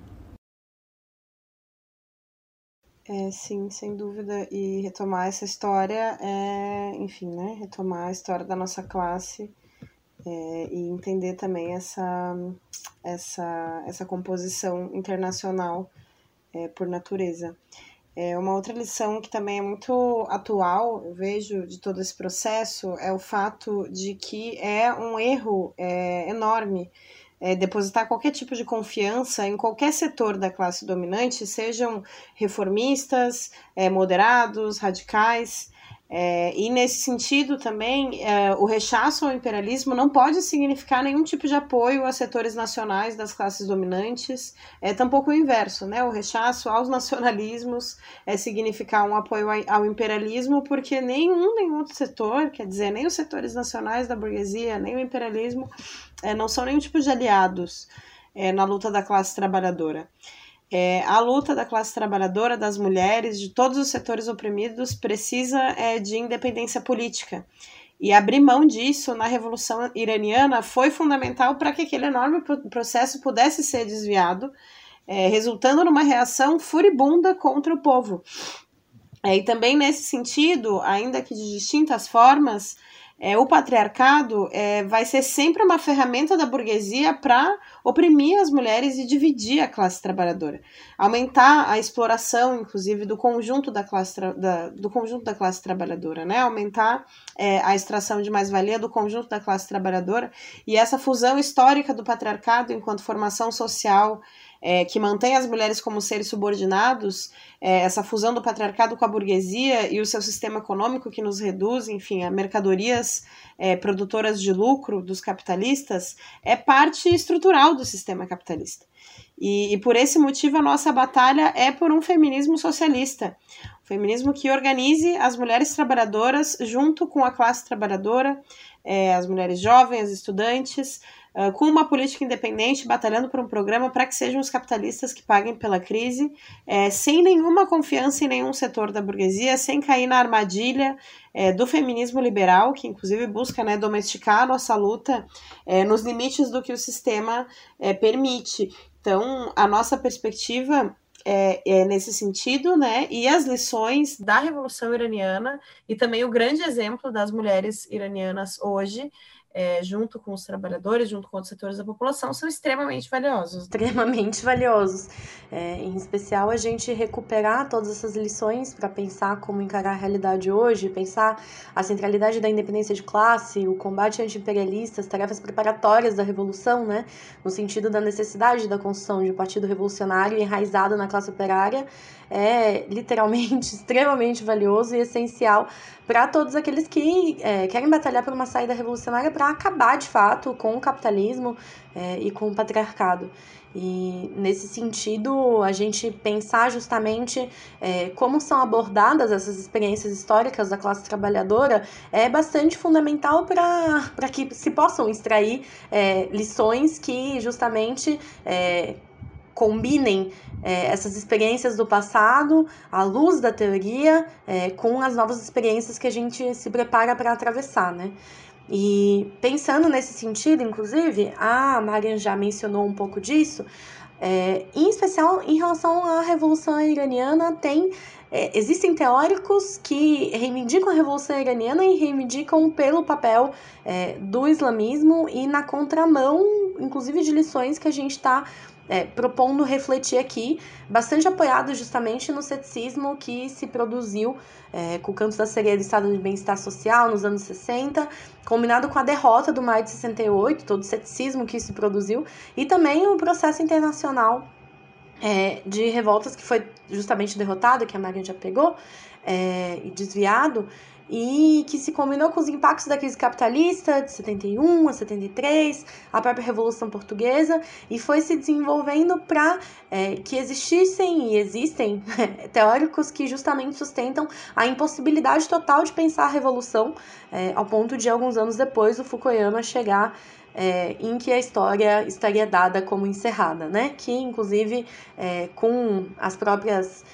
Sim, sem dúvida. E retomar essa história enfim, né? Retomar a história da nossa classe e entender também essa composição internacional por natureza. Uma outra lição que também é muito atual, eu vejo, de todo esse processo, é o fato de que é um erro enorme depositar qualquer tipo de confiança em qualquer setor da classe dominante, sejam reformistas, moderados, radicais. E nesse sentido também, o rechaço ao imperialismo não pode significar nenhum tipo de apoio a setores nacionais das classes dominantes, tampouco o inverso, né? O rechaço aos nacionalismos significar um apoio ao imperialismo, porque nem outro setor, quer dizer, nem os setores nacionais da burguesia, nem o imperialismo, não são nenhum tipo de aliados na luta da classe trabalhadora. A luta da classe trabalhadora, das mulheres, de todos os setores oprimidos, precisa de independência política. E abrir mão disso na Revolução Iraniana foi fundamental para que aquele enorme processo pudesse ser desviado, resultando numa reação furibunda contra o povo. E também nesse sentido, ainda que de distintas formas, o patriarcado vai ser sempre uma ferramenta da burguesia para oprimir as mulheres e dividir a classe trabalhadora. Aumentar a exploração, inclusive, do conjunto da classe trabalhadora, né? Aumentar a extração de mais-valia do conjunto da classe trabalhadora, e essa fusão histórica do patriarcado enquanto formação social que mantém as mulheres como seres subordinados, essa fusão do patriarcado com a burguesia e o seu sistema econômico que nos reduz, enfim, a mercadorias produtoras de lucro dos capitalistas, é parte estrutural do sistema capitalista. E por esse motivo a nossa batalha é por um feminismo socialista, um feminismo que organize as mulheres trabalhadoras junto com a classe trabalhadora, as mulheres jovens, as estudantes, com uma política independente, batalhando por um programa para que sejam os capitalistas que paguem pela crise, sem nenhuma confiança em nenhum setor da burguesia, sem cair na armadilha do feminismo liberal, que inclusive busca, né, domesticar a nossa luta nos limites do que o sistema permite. Então, a nossa perspectiva é nesse sentido, né? E as lições da Revolução Iraniana e também o grande exemplo das mulheres iranianas hoje, junto com os trabalhadores, junto com outros setores da população, são extremamente valiosos. Extremamente valiosos. Em especial, a gente recuperar todas essas lições para pensar como encarar a realidade hoje, pensar a centralidade da independência de classe, o combate anti-imperialista, as tarefas preparatórias da Revolução, né, no sentido da necessidade da construção de um partido revolucionário enraizado na classe operária, é literalmente extremamente valioso e essencial para todos aqueles que querem batalhar por uma saída revolucionária para acabar, de fato, com o capitalismo e com o patriarcado. E, nesse sentido, a gente pensar justamente como são abordadas essas experiências históricas da classe trabalhadora é bastante fundamental para que se possam extrair lições que justamente combinem essas experiências do passado, à luz da teoria, com as novas experiências que a gente se prepara para atravessar, né? E pensando nesse sentido, inclusive, a Marian já mencionou um pouco disso, em especial em relação à Revolução Iraniana, existem teóricos que reivindicam a Revolução Iraniana e reivindicam pelo papel do islamismo e na contramão, inclusive, de lições que a gente está propondo refletir aqui, bastante apoiado justamente no ceticismo que se produziu com o canto da sereia do Estado de Bem-Estar Social nos anos 60, combinado com a derrota do maio de 68, todo o ceticismo que se produziu, e também o processo internacional de revoltas que foi justamente derrotado, que a Maria já pegou, e desviado, e que se combinou com os impactos da crise capitalista de 71 a 73, a própria Revolução Portuguesa, e foi se desenvolvendo para que existissem e existem teóricos que justamente sustentam a impossibilidade total de pensar a revolução, ao ponto de, alguns anos depois, o Fukuyama chegar em que a história estaria dada como encerrada, né? Que, inclusive, com as próprias...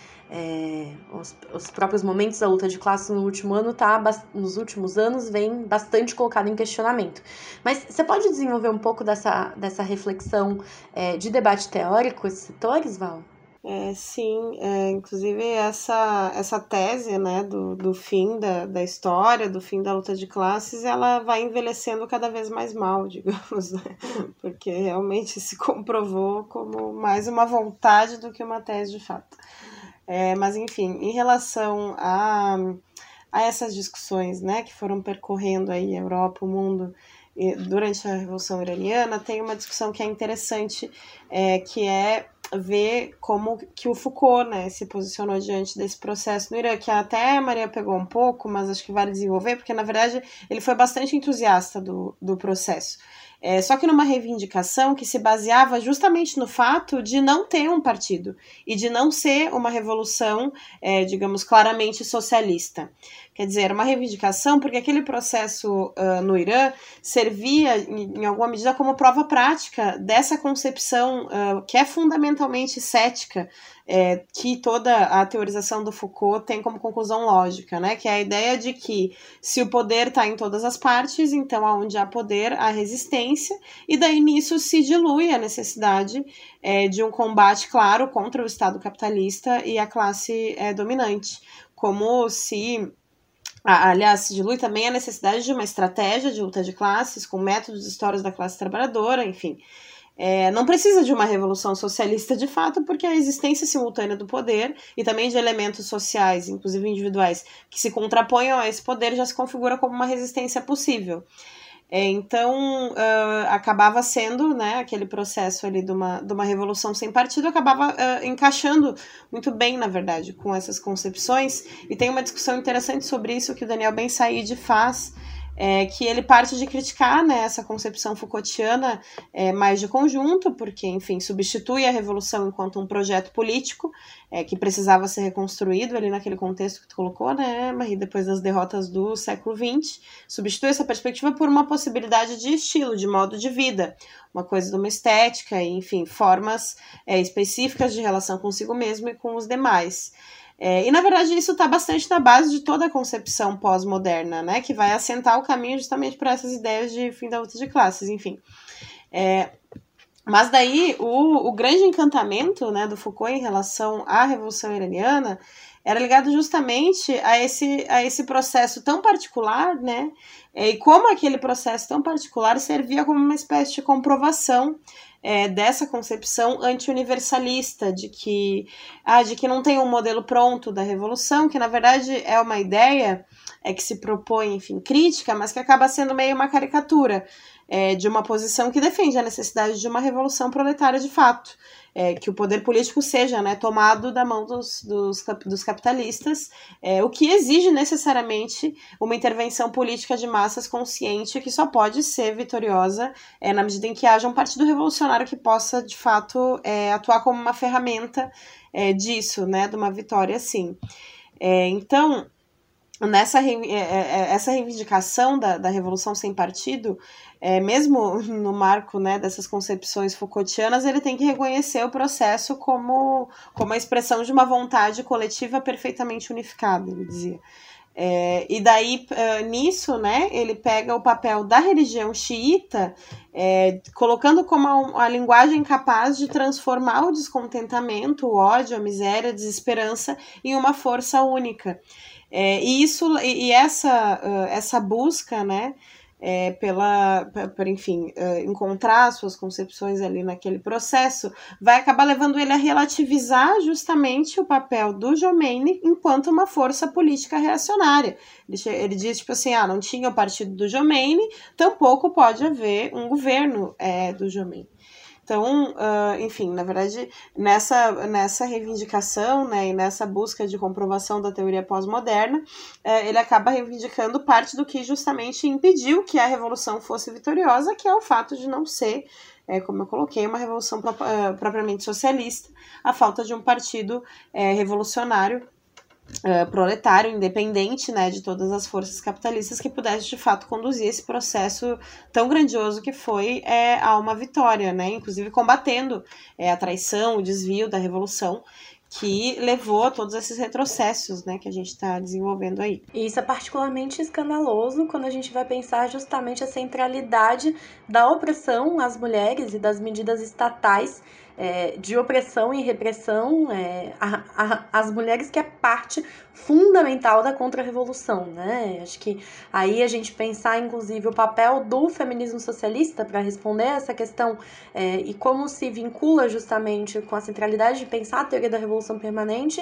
os próprios momentos da luta de classe no último ano nos últimos anos vem bastante colocado em questionamento. Mas você pode desenvolver um pouco dessa reflexão de debate teórico, esses setores, Val? Sim, inclusive essa tese, né, do fim da história, do fim da luta de classes, ela vai envelhecendo cada vez mais mal, digamos, né? Porque realmente se comprovou como mais uma vontade do que uma tese de fato. Mas, enfim, em relação a essas discussões, né, que foram percorrendo aí a Europa, o mundo, durante a Revolução Iraniana, tem uma discussão que é interessante, que é ver como que o Foucault, né, se posicionou diante desse processo no Irã, que até a Maria pegou um pouco, mas acho que vale desenvolver, porque, na verdade, ele foi bastante entusiasta do processo. Só que numa reivindicação que se baseava justamente no fato de não ter um partido e de não ser uma revolução, digamos, claramente socialista. Quer dizer, era uma reivindicação porque aquele processo no Irã servia, em alguma medida, como prova prática dessa concepção que é fundamentalmente cética, que toda a teorização do Foucault tem como conclusão lógica, né? Que é a ideia de que se o poder está em todas as partes, então onde há poder, há resistência, e daí nisso se dilui a necessidade de um combate claro contra o Estado capitalista e a classe dominante, como se... Aliás, se dilui também a necessidade de uma estratégia de luta de classes com métodos e histórias da classe trabalhadora, enfim. Não precisa de uma revolução socialista de fato, porque a existência simultânea do poder e também de elementos sociais, inclusive individuais, que se contraponham a esse poder já se configura como uma resistência possível. Então, acabava sendo, né, aquele processo ali de uma revolução sem partido, acabava encaixando muito bem, na verdade, com essas concepções. E tem uma discussão interessante sobre isso que o Daniel Ben-Said faz, que ele parte de criticar, né, essa concepção Foucaultiana mais de conjunto, porque, enfim, substitui a revolução enquanto um projeto político que precisava ser reconstruído ali naquele contexto que tu colocou, né, Marie, depois das derrotas do século XX, substitui essa perspectiva por uma possibilidade de estilo, de modo de vida, uma coisa de uma estética, enfim, formas específicas de relação consigo mesmo e com os demais. E, na verdade, isso está bastante na base de toda a concepção pós-moderna, né, que vai assentar o caminho justamente para essas ideias de fim da luta de classes, enfim. Mas daí, o grande encantamento, né, do Foucault em relação à Revolução Iraniana era ligado justamente a esse processo tão particular, né, e como aquele processo tão particular servia como uma espécie de comprovação dessa concepção anti-universalista, de que não tem um modelo pronto da revolução, que na verdade é uma ideia que se propõe, enfim, crítica, mas que acaba sendo meio uma caricatura de uma posição que defende a necessidade de uma revolução proletária de fato, que o poder político seja, né, tomado da mão dos capitalistas, o que exige necessariamente uma intervenção política de massas consciente que só pode ser vitoriosa na medida em que haja um partido revolucionário que possa, de fato, atuar como uma ferramenta disso, né, de uma vitória assim. Então, essa reivindicação da revolução sem partido, mesmo no marco, né, dessas concepções Foucaultianas, ele tem que reconhecer o processo como a expressão de uma vontade coletiva perfeitamente unificada, ele dizia. E daí, nisso, né, ele pega o papel da religião xiita, colocando como a linguagem capaz de transformar o descontentamento, o ódio, a miséria, a desesperança em uma força única. E essa busca, né, enfim, encontrar suas concepções ali naquele processo, vai acabar levando ele a relativizar justamente o papel do Jomeini enquanto uma força política reacionária. Ele diz, tipo assim, não tinha o partido do Jomeini, tampouco pode haver um governo do Jomeini. Então, enfim, na verdade, nessa reivindicação, né, e nessa busca de comprovação da teoria pós-moderna, ele acaba reivindicando parte do que justamente impediu que a revolução fosse vitoriosa, que é o fato de não ser, como eu coloquei, uma revolução propriamente socialista, a falta de um partido revolucionário, proletário, independente, né, de todas as forças capitalistas que pudesse de fato conduzir esse processo tão grandioso que foi a uma vitória, né, inclusive combatendo a traição, o desvio da revolução que levou a todos esses retrocessos, né, que a gente está desenvolvendo aí. E isso é particularmente escandaloso quando a gente vai pensar justamente a centralidade da opressão às mulheres e das medidas estatais de opressão e repressão às mulheres, que é parte fundamental da contra-revolução, né? Acho que aí a gente pensar, inclusive, o papel do feminismo socialista para responder a essa questão e como se vincula justamente com a centralidade de pensar a teoria da revolução permanente,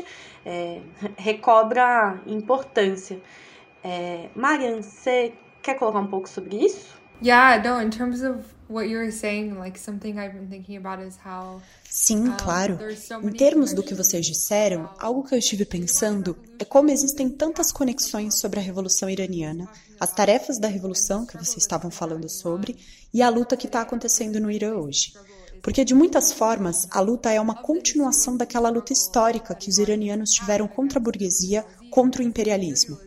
recobra importância. Marian, você quer colocar um pouco sobre isso? Yeah, no, in terms of what you were saying, like something I've been thinking about is how Sim, claro. Em termos do que vocês disseram, algo que eu estive pensando é como existem tantas conexões sobre a Revolução Iraniana, as tarefas da Revolução que vocês estavam falando sobre e a luta que está acontecendo no Irã hoje. Porque, de muitas formas, a luta é uma continuação daquela luta histórica que os iranianos tiveram contra a burguesia, contra o imperialismo.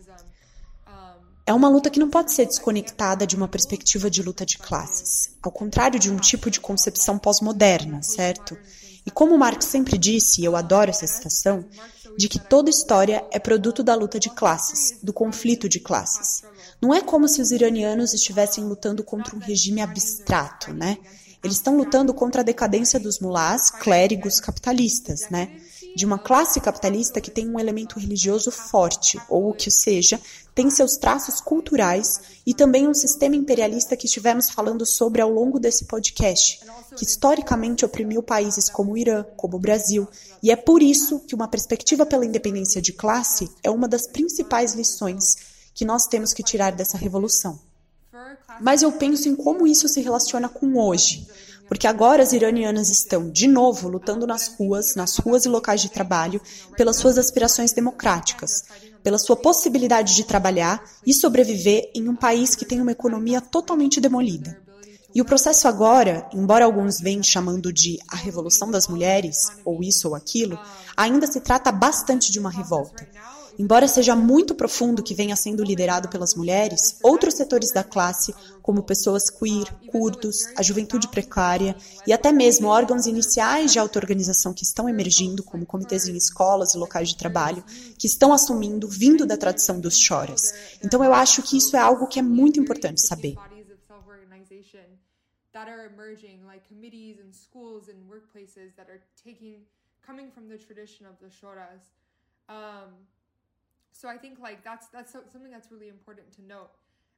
É uma luta que não pode ser desconectada de uma perspectiva de luta de classes, ao contrário de um tipo de concepção pós-moderna, certo? E como Marx sempre disse, e eu adoro essa citação, de que toda história é produto da luta de classes, do conflito de classes. Não é como se os iranianos estivessem lutando contra um regime abstrato, né? Eles estão lutando contra a decadência dos mulás, clérigos capitalistas, né? De uma classe capitalista que tem um elemento religioso forte, ou o que seja, tem seus traços culturais e também um sistema imperialista que estivemos falando sobre ao longo desse podcast, que historicamente oprimiu países como o Irã, como o Brasil, e é por isso que uma perspectiva pela independência de classe é uma das principais lições que nós temos que tirar dessa revolução. mas eu penso em como isso se relaciona com hoje. Porque agora as iranianas estão, de novo, lutando nas ruas e locais de trabalho, pelas suas aspirações democráticas, pela sua possibilidade de trabalhar e sobreviver em um país que tem uma economia totalmente demolida. E o processo agora, embora alguns venham chamando de a revolução das mulheres, ou isso ou aquilo, ainda se trata bastante de uma revolta. Embora seja muito profundo que venha sendo liderado pelas mulheres, outros setores da classe, como pessoas queer, curdos, a juventude precária e até mesmo órgãos iniciais de auto-organização que estão emergindo, como comitês em escolas e locais de trabalho, que estão assumindo, vindo da tradição dos choras. Então eu acho que isso é algo que é muito importante saber. So I think that's something that's really important to note.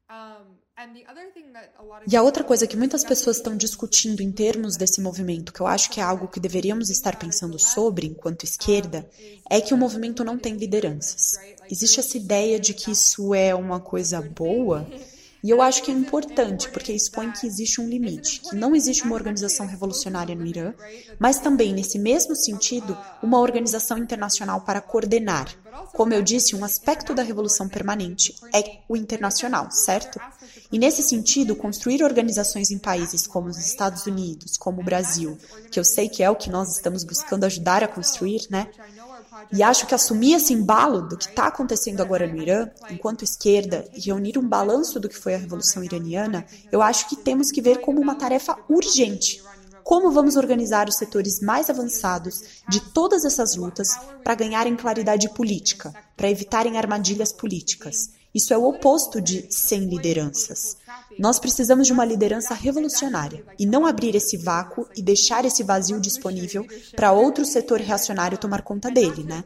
E a outra coisa que muitas pessoas estão discutindo em termos desse movimento, que eu acho que é algo que deveríamos estar pensando sobre enquanto esquerda, é que o movimento não tem lideranças. Existe essa ideia de que isso é uma coisa boa, e eu acho que é importante, porque expõe que existe um limite, que não existe uma organização revolucionária no Irã, mas também, nesse mesmo sentido, uma organização internacional para coordenar. Como eu disse, um aspecto da revolução permanente é o internacional, certo? E nesse sentido, construir organizações em países como os Estados Unidos, como o Brasil, que eu sei que é o que nós estamos buscando ajudar a construir, né? E acho que assumir esse embalo do que está acontecendo agora no Irã, enquanto esquerda, e reunir um balanço do que foi a Revolução Iraniana, eu acho que temos que ver como uma tarefa urgente. Como vamos organizar os setores mais avançados de todas essas lutas para ganharem claridade política, para evitarem armadilhas políticas? Isso é o oposto de sem lideranças. Nós precisamos de uma liderança revolucionária e não abrir esse vácuo e deixar esse vazio disponível para outro setor reacionário tomar conta dele, né?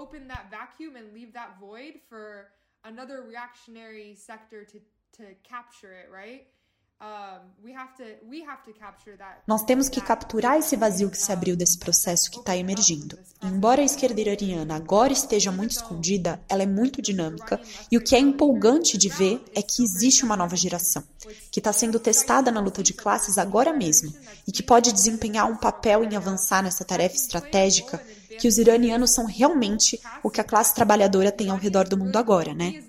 Nós temos que capturar esse vazio que se abriu desse processo que está emergindo. E embora a esquerda iraniana agora esteja muito escondida, ela é muito dinâmica, e o que é empolgante de ver é que existe uma nova geração, que está sendo testada na luta de classes agora mesmo, e que pode desempenhar um papel em avançar nessa tarefa estratégica, que os iranianos são realmente o que a classe trabalhadora tem ao redor do mundo agora, né?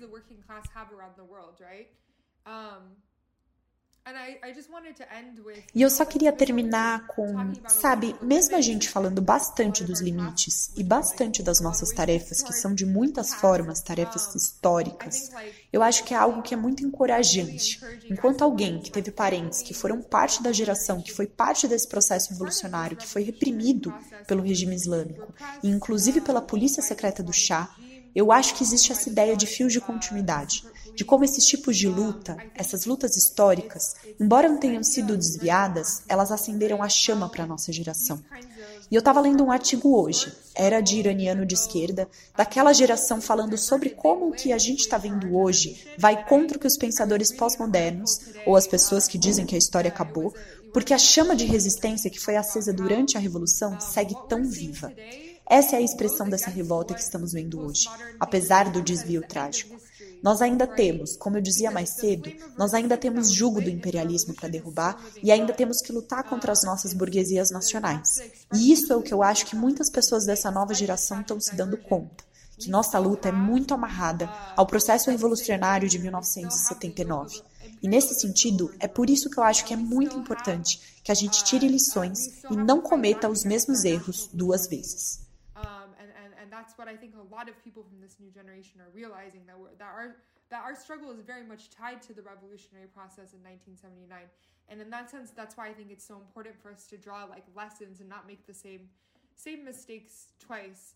E eu só queria terminar com, sabe, mesmo a gente falando bastante dos limites e bastante das nossas tarefas, que são de muitas formas tarefas históricas, eu acho que é algo que é muito encorajante. Enquanto alguém que teve parentes que foram parte da geração, que foi parte desse processo revolucionário, que foi reprimido pelo regime islâmico, e inclusive pela polícia secreta do Shah, eu acho que existe essa ideia de fios de continuidade, de como esses tipos de luta, essas lutas históricas, embora não tenham sido desviadas, elas acenderam a chama para a nossa geração. E eu estava lendo um artigo hoje, era de iraniano de esquerda, daquela geração falando sobre como o que a gente está vendo hoje vai contra o que os pensadores pós-modernos, ou as pessoas que dizem que a história acabou, porque a chama de resistência que foi acesa durante a Revolução segue tão viva. Essa é a expressão dessa revolta que estamos vendo hoje, apesar do desvio trágico. Nós ainda temos, como eu dizia mais cedo, nós ainda temos jugo do imperialismo para derrubar e ainda temos que lutar contra as nossas burguesias nacionais. E isso é o que eu acho que muitas pessoas dessa nova geração estão se dando conta, que nossa luta é muito amarrada ao processo revolucionário de 1979. E nesse sentido, é por isso que eu acho que é muito importante que a gente tire lições e não cometa os mesmos erros duas vezes. That's what I think a lot of people from this new generation are realizing, that our struggle is very much tied to the revolutionary process in 1979. And in that sense, that's why I think it's so important for us to draw lessons and not make the same mistakes twice.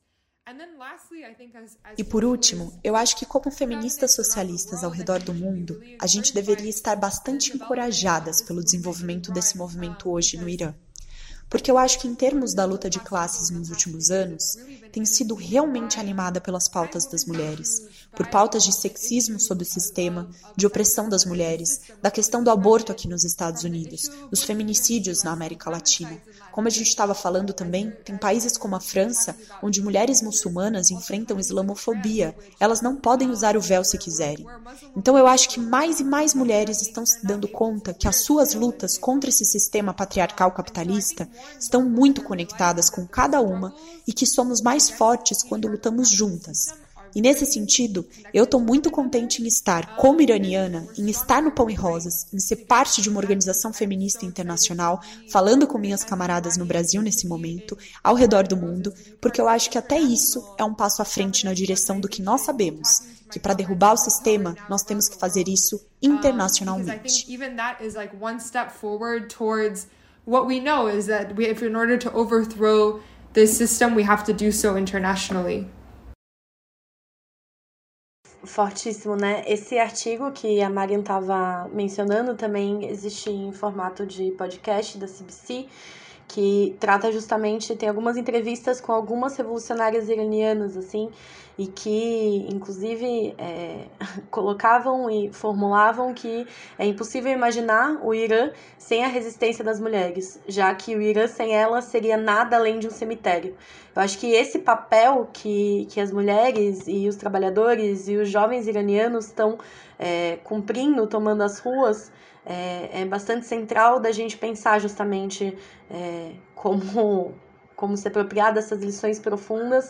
E por último, eu acho que como feministas socialistas ao redor do mundo, a gente deveria estar bastante encorajadas pelo desenvolvimento desse movimento hoje no Irã. Porque eu acho que em termos da luta de classes nos últimos anos, tem sido realmente animada pelas pautas das mulheres, por pautas de sexismo sob o sistema, de opressão das mulheres, da questão do aborto aqui nos Estados Unidos, dos feminicídios na América Latina. Como a gente estava falando também, tem países como a França, onde mulheres muçulmanas enfrentam islamofobia. Elas não podem usar o véu se quiserem. Então eu acho que mais e mais mulheres estão se dando conta que as suas lutas contra esse sistema patriarcal capitalista estão muito conectadas com cada uma e que somos mais fortes quando lutamos juntas. E nesse sentido, eu estou muito contente em estar, como iraniana, em estar no Pão e Rosas, em ser parte de uma organização feminista internacional, falando com minhas camaradas no Brasil nesse momento, ao redor do mundo, porque eu acho que até isso é um passo à frente na direção do que nós sabemos, que para derrubar o sistema, nós temos que fazer isso internacionalmente. What we know is that in order to overthrow this system, we have to do so internationally. Fortíssimo, né? Esse artigo que a Marian estava mencionando também existe em formato de podcast da CBC, que trata justamente, tem algumas entrevistas com algumas revolucionárias iranianas, assim, e que, inclusive, colocavam e formulavam que é impossível imaginar o Irã sem a resistência das mulheres, já que o Irã sem ela seria nada além de um cemitério. Eu acho que esse papel que as mulheres e os trabalhadores e os jovens iranianos estão cumprindo, tomando as ruas, é bastante central da gente pensar justamente como se apropriar dessas lições profundas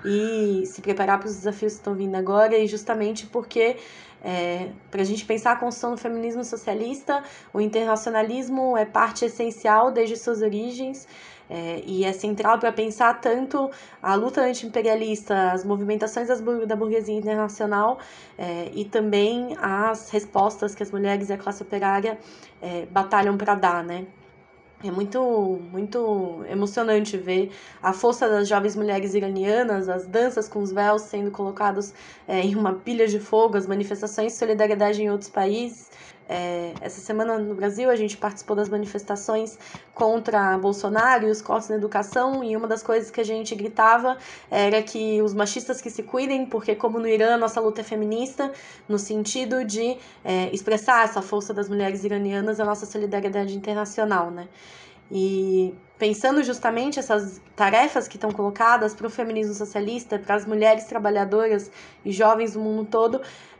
e se preparar para os desafios que estão vindo agora, e justamente porque para a gente pensar a construção do feminismo socialista, o internacionalismo é parte essencial desde suas origens, e é central para pensar tanto a luta anti-imperialista, as movimentações da burguesia internacional e também as respostas que as mulheres e a classe operária batalham para dar, né? É muito, muito emocionante ver a força das jovens mulheres iranianas, as danças com os véus sendo colocados em uma pilha de fogo, as manifestações de solidariedade em outros países. Essa semana no Brasil a gente participou das manifestações contra Bolsonaro e os cortes na educação, e uma das coisas que a gente gritava era que os machistas que se cuidem, porque como no Irã a nossa luta é feminista, no sentido de expressar essa força das mulheres iranianas, a nossa solidariedade internacional, né? E pensando justamente essas tarefas que estão colocadas para o feminismo socialista, para as mulheres trabalhadoras e jovens do mundo todo,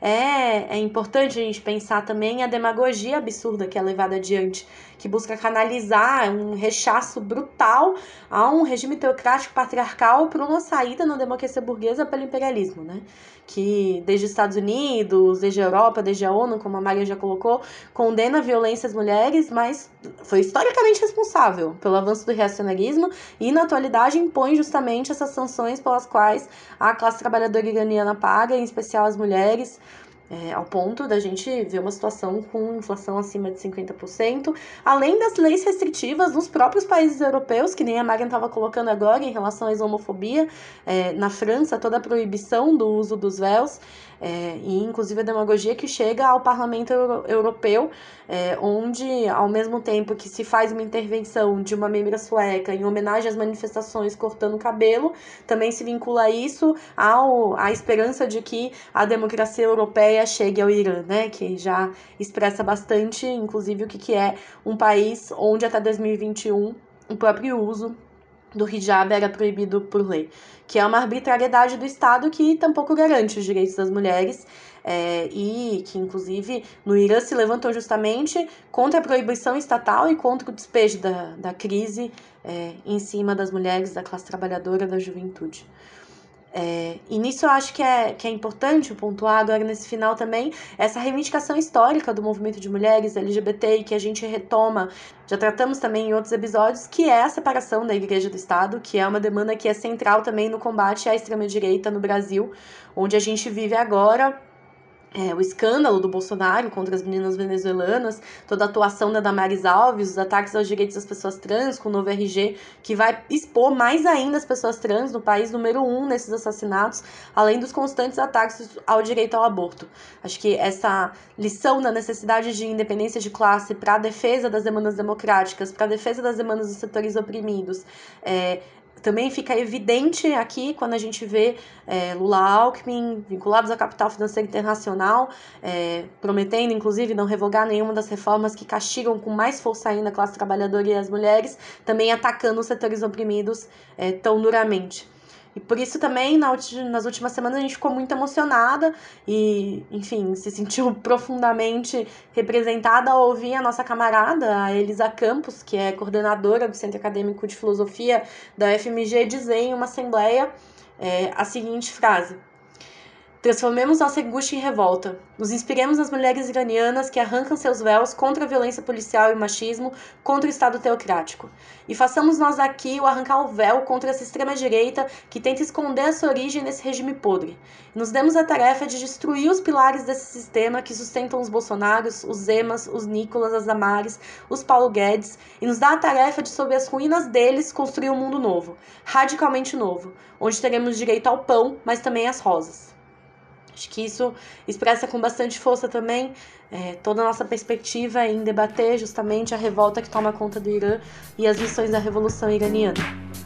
é importante a gente pensar também a demagogia absurda que é levada adiante, que busca canalizar um rechaço brutal a um regime teocrático patriarcal para uma saída na democracia burguesa pelo imperialismo, né? Que desde os Estados Unidos, desde a Europa, desde a ONU, como a Maria já colocou, condena a violência às mulheres, mas foi historicamente responsável pelo avanço do reacionarismo e, na atualidade, impõe justamente essas sanções pelas quais a classe trabalhadora iraniana paga, em especial as mulheres, ao ponto da gente ver uma situação com inflação acima de 50%, além das leis restritivas nos próprios países europeus, que nem a Marian estava colocando agora em relação à islamofobia, na França, toda a proibição do uso dos véus, e inclusive a demagogia que chega ao Parlamento Europeu, onde, ao mesmo tempo que se faz uma intervenção de uma membra sueca em homenagem às manifestações cortando o cabelo, também se vincula isso à esperança de que a democracia europeia chegue ao Irã, né, que já expressa bastante, inclusive, o que é um país onde até 2021 o próprio uso do hijab era proibido por lei, que é uma arbitrariedade do Estado que tampouco garante os direitos das mulheres, e que, inclusive, no Irã se levantou justamente contra a proibição estatal e contra o despejo da crise em cima das mulheres, da classe trabalhadora, da juventude. E nisso eu acho que é importante pontuar agora nesse final também essa reivindicação histórica do movimento de mulheres LGBT, que a gente retoma, já tratamos também em outros episódios, que é a separação da Igreja do Estado, que é uma demanda que é central também no combate à extrema-direita no Brasil, onde a gente vive agora o escândalo do Bolsonaro contra as meninas venezuelanas, toda a atuação da Damares Alves, os ataques aos direitos das pessoas trans com o novo RG, que vai expor mais ainda as pessoas trans no país número 1 nesses assassinatos, além dos constantes ataques ao direito ao aborto. Acho que essa lição da necessidade de independência de classe para a defesa das demandas democráticas, para a defesa das demandas dos setores oprimidos, Também fica evidente aqui quando a gente vê Lula Alckmin vinculados à capital financeira internacional, prometendo, inclusive, não revogar nenhuma das reformas que castigam com mais força ainda a classe trabalhadora e as mulheres, também atacando os setores oprimidos tão duramente. E por isso também, nas últimas semanas, a gente ficou muito emocionada e, enfim, se sentiu profundamente representada ao ouvir a nossa camarada, a Elisa Campos, que é coordenadora do Centro Acadêmico de Filosofia da UFMG, dizer em uma assembleia a seguinte frase: transformemos nossa angústia em revolta. Nos inspiremos nas mulheres iranianas que arrancam seus véus contra a violência policial e o machismo, contra o Estado teocrático. E façamos nós aqui o arrancar o véu contra essa extrema-direita que tenta esconder a sua origem nesse regime podre. E nos demos a tarefa de destruir os pilares desse sistema que sustentam os Bolsonaros, os Zemas, os Nicolas, as Damares, os Paulo Guedes, e nos dá a tarefa de, sob as ruínas deles, construir um mundo novo, radicalmente novo, onde teremos direito ao pão, mas também às rosas. Acho que isso expressa com bastante força também toda a nossa perspectiva em debater justamente a revolta que toma conta do Irã e as lições da Revolução Iraniana.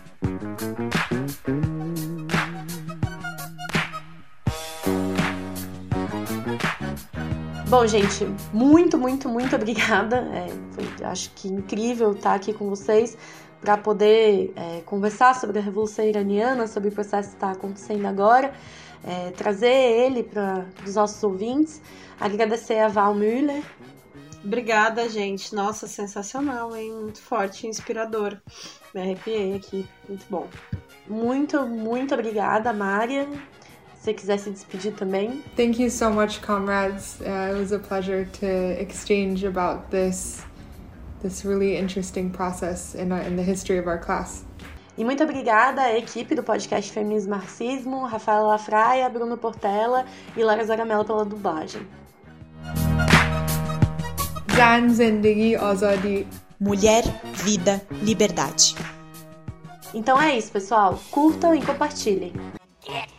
Bom, gente, muito, muito, muito obrigada. Acho que incrível estar aqui com vocês para poder conversar sobre a Revolução Iraniana, sobre o processo que está acontecendo agora. Trazer ele para os nossos ouvintes, agradecer a Val Müller. Obrigada, gente. Nossa, sensacional, hein? Muito forte, inspirador. Me arrepiei aqui, muito bom. Muito, muito obrigada, Mária. Se você quiser se despedir também. Thank you so much, comrades. It was a pleasure to exchange about this really interesting process in the history of our class. E muito obrigada à equipe do podcast Feminismo e Marxismo, Rafaela Lafraia, Bruno Portela e Lara Zaramella pela dublagem. Zan, Zindagi, Azadi. Mulher, vida, liberdade. Então é isso, pessoal. Curtam e compartilhem.